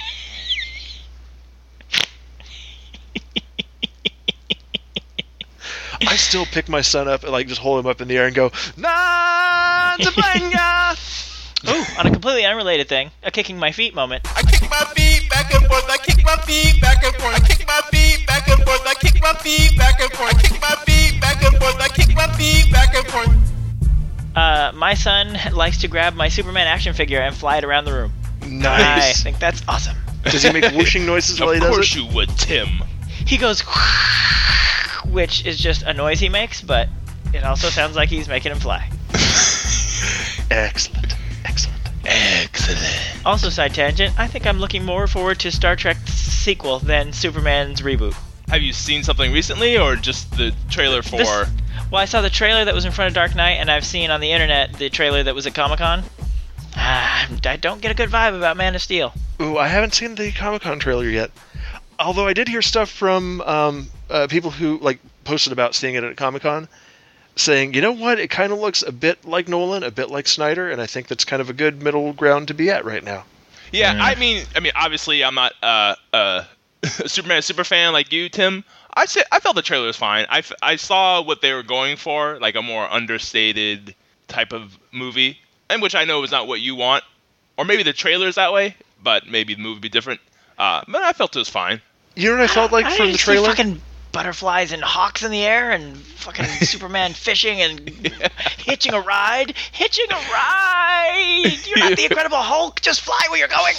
S4: I still pick my son up and, like, just hold him up in the air and go, Nanzabanga!
S5: Oh, On a completely unrelated thing, a kicking my feet moment.
S6: I kick my feet back and forth. I kick my feet back and forth. I kick my feet back and forth. I kick my feet back and forth. I kick my feet back and forth. I kick my feet back and forth.
S5: My son likes to grab my Superman action figure and fly it around the room. I
S4: Nice.
S5: think that's awesome.
S4: Does he make whooshing noises while he
S6: Of
S4: does
S6: course
S4: it?
S6: you would, Tim.
S5: He goes, which is just a noise he makes, but it also sounds like he's making him fly.
S4: Excellent.
S6: Excellent.
S5: Also, side tangent, I think I'm looking more forward to Star Trek's sequel than Superman's reboot.
S6: Have you seen something recently, or just the trailer for?
S5: Well, I saw the trailer that was in front of Dark Knight, and I've seen on the internet the trailer that was at Comic-Con. I don't get a good vibe about Man of Steel.
S4: Ooh, I haven't seen the Comic-Con trailer yet. Although I did hear stuff from people who posted about seeing it at Comic-Con, saying, you know what, it kind of looks a bit like Nolan, a bit like Snyder, and I think that's kind of a good middle ground to be at right now.
S6: Yeah, I mean, obviously, I'm not a Superman super fan like you, Tim. I felt the trailer was fine. I saw what they were going for, like a more understated type of movie, and which I know is not what you want, or maybe the trailer is that way, but maybe the movie would be different. But I felt it was fine.
S4: You know what I felt like from the trailer?
S5: Fucking butterflies and hawks in the air and fucking Superman fishing and hitching a ride. Hitching a ride! You're not the Incredible Hulk. Just fly where you're going.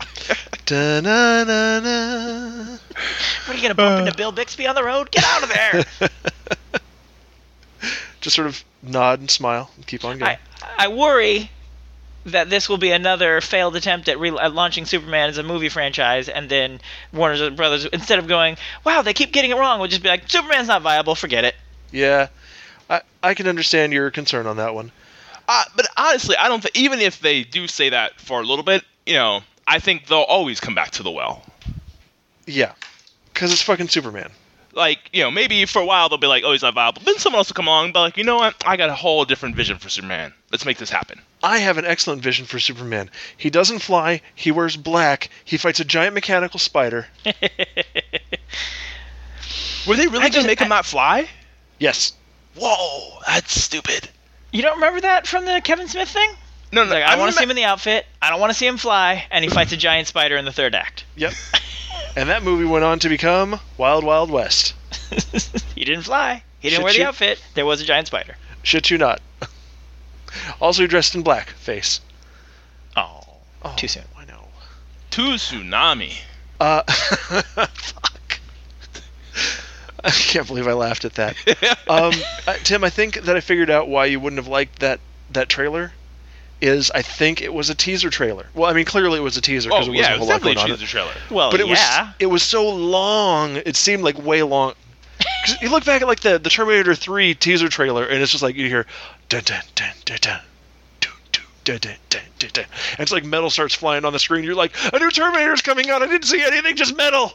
S4: Da-na-na-na.
S5: What are you gonna bump into Bill Bixby on the road? Get out of there!
S4: Just sort of nod and smile and keep on going.
S5: I worry that this will be another failed attempt at launching Superman as a movie franchise, and then Warner Brothers, instead of going, wow, they keep getting it wrong, will just be like, Superman's not viable, forget it.
S4: Yeah, I can understand your concern on that one.
S6: But honestly, I don't think, even if they do say that for a little bit, I think they'll always come back to the well.
S4: Yeah, because it's fucking Superman.
S6: Maybe for a while they'll be like, oh, he's not viable. Then someone else will come along and be like, you know what? I got a whole different vision for Superman. Let's make this happen.
S4: I have an excellent vision for Superman. He doesn't fly, he wears black, he fights a giant mechanical spider.
S6: Were they really going to make him not fly?
S4: Yes.
S6: Whoa, that's stupid.
S5: You don't remember that from the Kevin Smith thing?
S6: No,
S5: He's like, I want to see him in the outfit, I don't want to see him fly, and he fights a giant spider in the third act.
S4: Yep. And that movie went on to become Wild Wild West.
S5: He didn't fly. He didn't
S4: Shit
S5: wear the
S4: you.
S5: outfit. There was a giant spider.
S4: Shit you not. Also dressed in black face.
S5: Oh, too soon.
S4: I know.
S6: To Tsunami.
S4: Fuck. I can't believe I laughed at that. Tim, I think that I figured out why you wouldn't have liked that trailer. I think it was a teaser trailer. Well, I mean, clearly it was a teaser because it wasn't a whole lot going on.
S6: Definitely a trailer.
S5: Well,
S4: But
S5: yeah.
S4: it was so long. It seemed like way long. 'Cause you look back at the Terminator 3 teaser trailer, and it's just like you hear dun dun dun dun dun dun dun dun dun dun dun. And it's like metal starts flying on the screen. You're like, a new Terminator's coming out. I didn't see anything, just metal.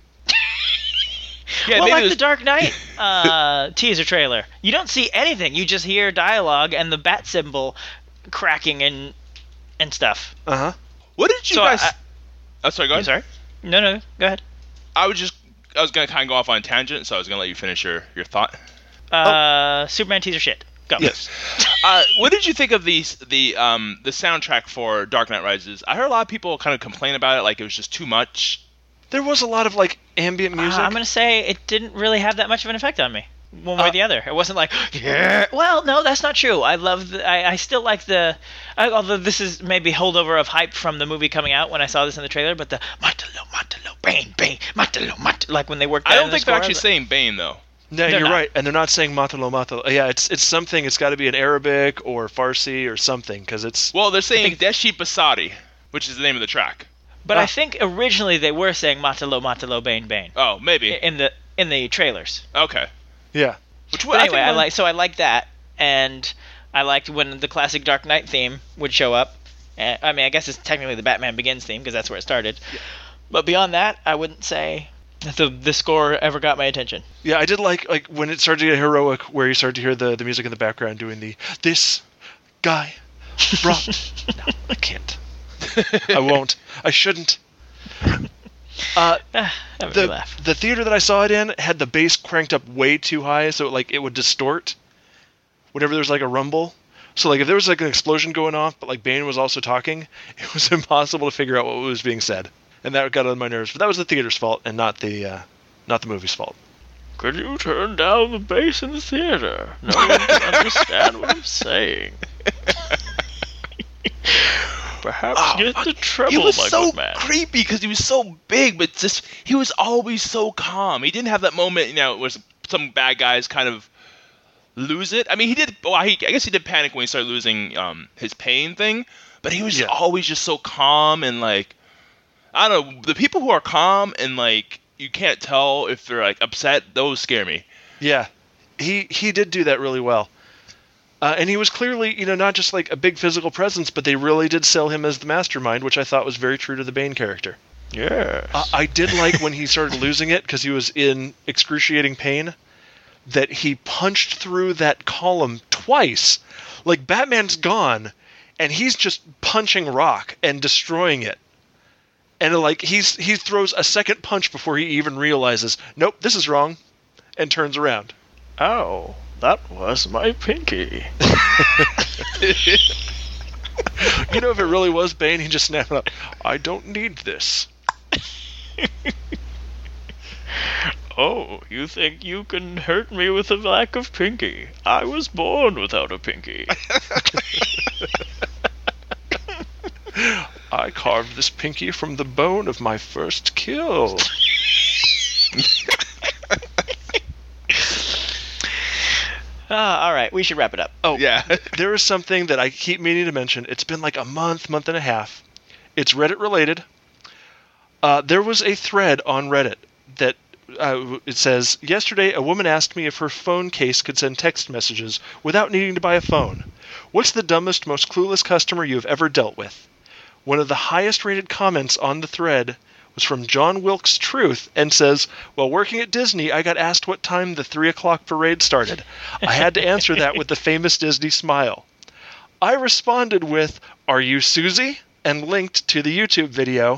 S6: Yeah,
S5: Well,
S6: maybe
S5: like the Dark Knight teaser trailer. You don't see anything. You just hear dialogue and the bat symbol cracking and stuff.
S4: Uh huh.
S6: What did you guys... sorry, go ahead.
S5: Sorry? No, go ahead.
S6: I was going to kind of go off on a tangent, so I was going to let you finish your thought.
S5: Superman teaser shit. Go.
S4: Yes.
S6: What did you think of the soundtrack for Dark Knight Rises? I heard a lot of people kind of complain about it, like it was just too much.
S4: There was a lot of ambient music.
S5: I'm gonna say it didn't really have that much of an effect on me, one way or the other. It wasn't like, yeah. Well, no, that's not true. I still like although this is maybe holdover of hype from the movie coming out when I saw this in the trailer, but the Matalo, Bane, Matalo, like when they worked.
S6: I don't think they're actually saying Bane though.
S4: No,
S5: They're
S4: you're
S5: not.
S4: right, and they're not saying matalo matalo. Yeah, it's something. It's got to be in Arabic or Farsi or something because it's.
S6: Well, they're saying Deshi Basadi, which is the name of the track.
S5: But I think originally they were saying Matalo, Bane.
S6: Oh, maybe.
S5: In the trailers.
S6: Okay.
S4: Yeah.
S5: But anyway, I like that, and I liked when the classic Dark Knight theme would show up. I mean, I guess it's technically the Batman Begins theme because that's where it started. Yeah. But beyond that, I wouldn't say that the score ever got my attention.
S4: Yeah, I did like when it started to get heroic, where you started to hear the music in the background doing this guy brought. No, I can't. I won't. I shouldn't.
S5: That made me laugh.
S4: The theater that I saw it in had the bass cranked up way too high, so it would distort whenever there's like a rumble. So, like, if there was, like, an explosion going off, but, like, Bane was also talking, it was impossible to figure out what was being said. And that got on my nerves. But that was the theater's fault and not the movie's fault.
S7: Could you turn down the bass in the theater? No one can understand what I'm saying. Perhaps get the treble,
S6: he was
S7: my
S6: so
S7: good man.
S6: creepy because he was so big, but just he was always so calm. He didn't have that moment, where some bad guys kind of lose it. I mean, he did. Well, I guess he did panic when he started losing his pain thing, but he was always just so calm and like, I don't know, the people who are calm and like you can't tell if they're like upset, those scare me.
S4: Yeah, he did do that really well. And he was clearly, not just like a big physical presence, but they really did sell him as the mastermind, which I thought was very true to the Bane character.
S7: Yes.
S4: I did like when he started losing it, because he was in excruciating pain, that he punched through that column twice. Like, Batman's gone, and he's just punching rock and destroying it. And, like, he throws a second punch before he even realizes, nope, this is wrong, and turns around.
S7: Ow. That was my pinky.
S4: If it really was Bane, he'd just snap it up. I don't need this.
S7: Oh, you think you can hurt me with a lack of pinky? I was born without a pinky.
S4: I carved this pinky from the bone of my first kill.
S5: All right, we should wrap it up.
S4: Oh, yeah. There is something that I keep meaning to mention. It's been like a month and a half. It's Reddit related. There was a thread on Reddit that it says, yesterday a woman asked me if her phone case could send text messages without needing to buy a phone. What's the dumbest, most clueless customer you have ever dealt with? One of the highest rated comments on the thread was from John Wilkes Truth and says, while working at Disney, I got asked what time the 3 o'clock parade started. I had to answer that with the famous Disney smile. I responded with, are you Susie? And linked to the YouTube video.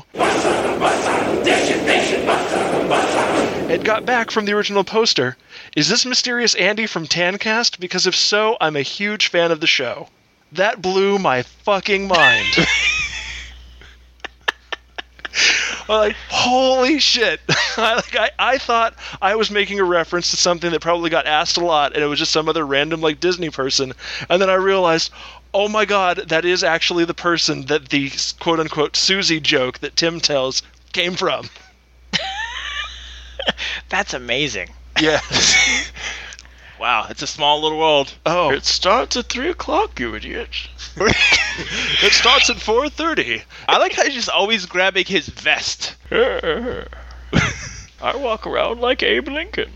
S4: It got back from the original poster. Is this Mysterious Andy from Tancast? Because if so, I'm a huge fan of the show. That blew my fucking mind. Like, holy shit. I thought I was making a reference to something that probably got asked a lot, and it was just some other random, like, Disney person. And then I realized, oh my god, that is actually the person that the quote-unquote Susie joke that Tim tells came from.
S5: That's amazing.
S4: Yeah.
S6: Wow, it's a small little world.
S4: Oh.
S7: It starts at 3 o'clock, you idiot.
S4: It starts at 4:30.
S6: I like how he's just always grabbing his vest.
S7: I walk around like Abe Lincoln.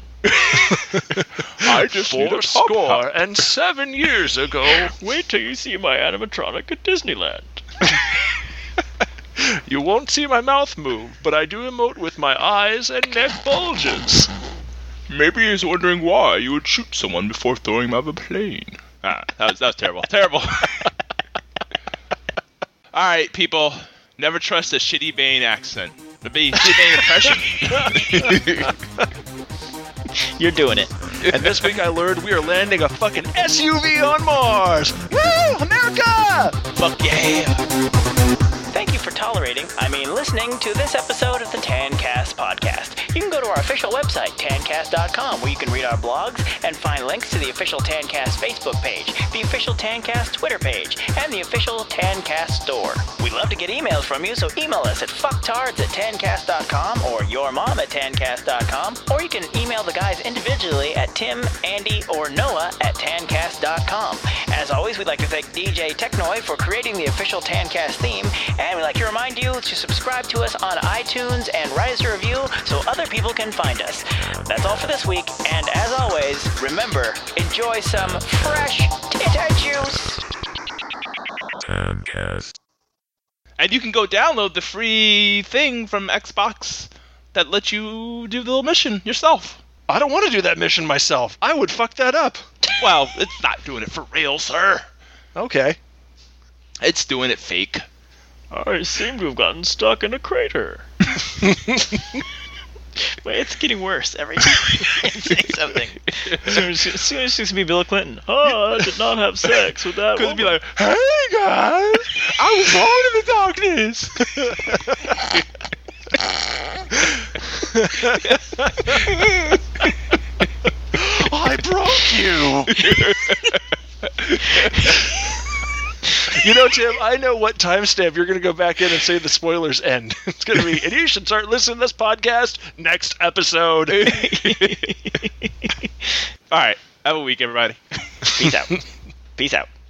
S7: I just need a top hat.
S4: 407 years ago.
S7: Wait till you see my animatronic at Disneyland.
S4: You won't see my mouth move, but I do emote with my eyes and neck bulges.
S6: Maybe he's wondering why you would shoot someone before throwing him out of a plane. That was terrible. Terrible. Alright, people. Never trust a shitty Bane accent. The shitty Bane impression.
S5: You're doing it.
S4: And this week I learned we are landing a fucking SUV on Mars. Woo! America!
S5: Fuck yeah. Thank you for listening to this episode of the Tancast podcast. You can go to our official website, tancast.com, where you can read our blogs and find links to the official Tancast Facebook page, the official Tancast Twitter page, and the official Tancast store. We'd love to get emails from you, so email us at fucktards@tancast.com or yourmom@tancast.com, or you can email the guys individually at Tim, Andy, or Noah at tancast.com. As always, we'd like to thank DJ Technoid for creating the official Tancast theme, and we'd like to remind you to subscribe to us on iTunes and write us a review so other people can find us. That's all for this week, and as always, remember, enjoy some fresh tita juice.
S6: Tancast. And you can go download the free thing from Xbox that lets you do the little mission yourself.
S4: I don't want to do that mission myself. I would fuck that up.
S6: Well, it's not doing it for real, sir.
S4: Okay.
S6: It's doing it fake.
S7: I seem to have gotten stuck in a crater.
S5: Wait, it's getting worse every time I say something.
S7: As soon as it's gonna be Bill Clinton. Oh, I did not have sex with that
S6: Because
S7: woman.
S6: it'd be like, hey guys, I was born in the darkness.
S4: I broke you. You know, Tim, I know what timestamp you're going to go back in and say the spoilers end. It's going to be, and you should start listening to this podcast next episode.
S6: All right, have a week, everybody.
S5: Peace out. Peace out.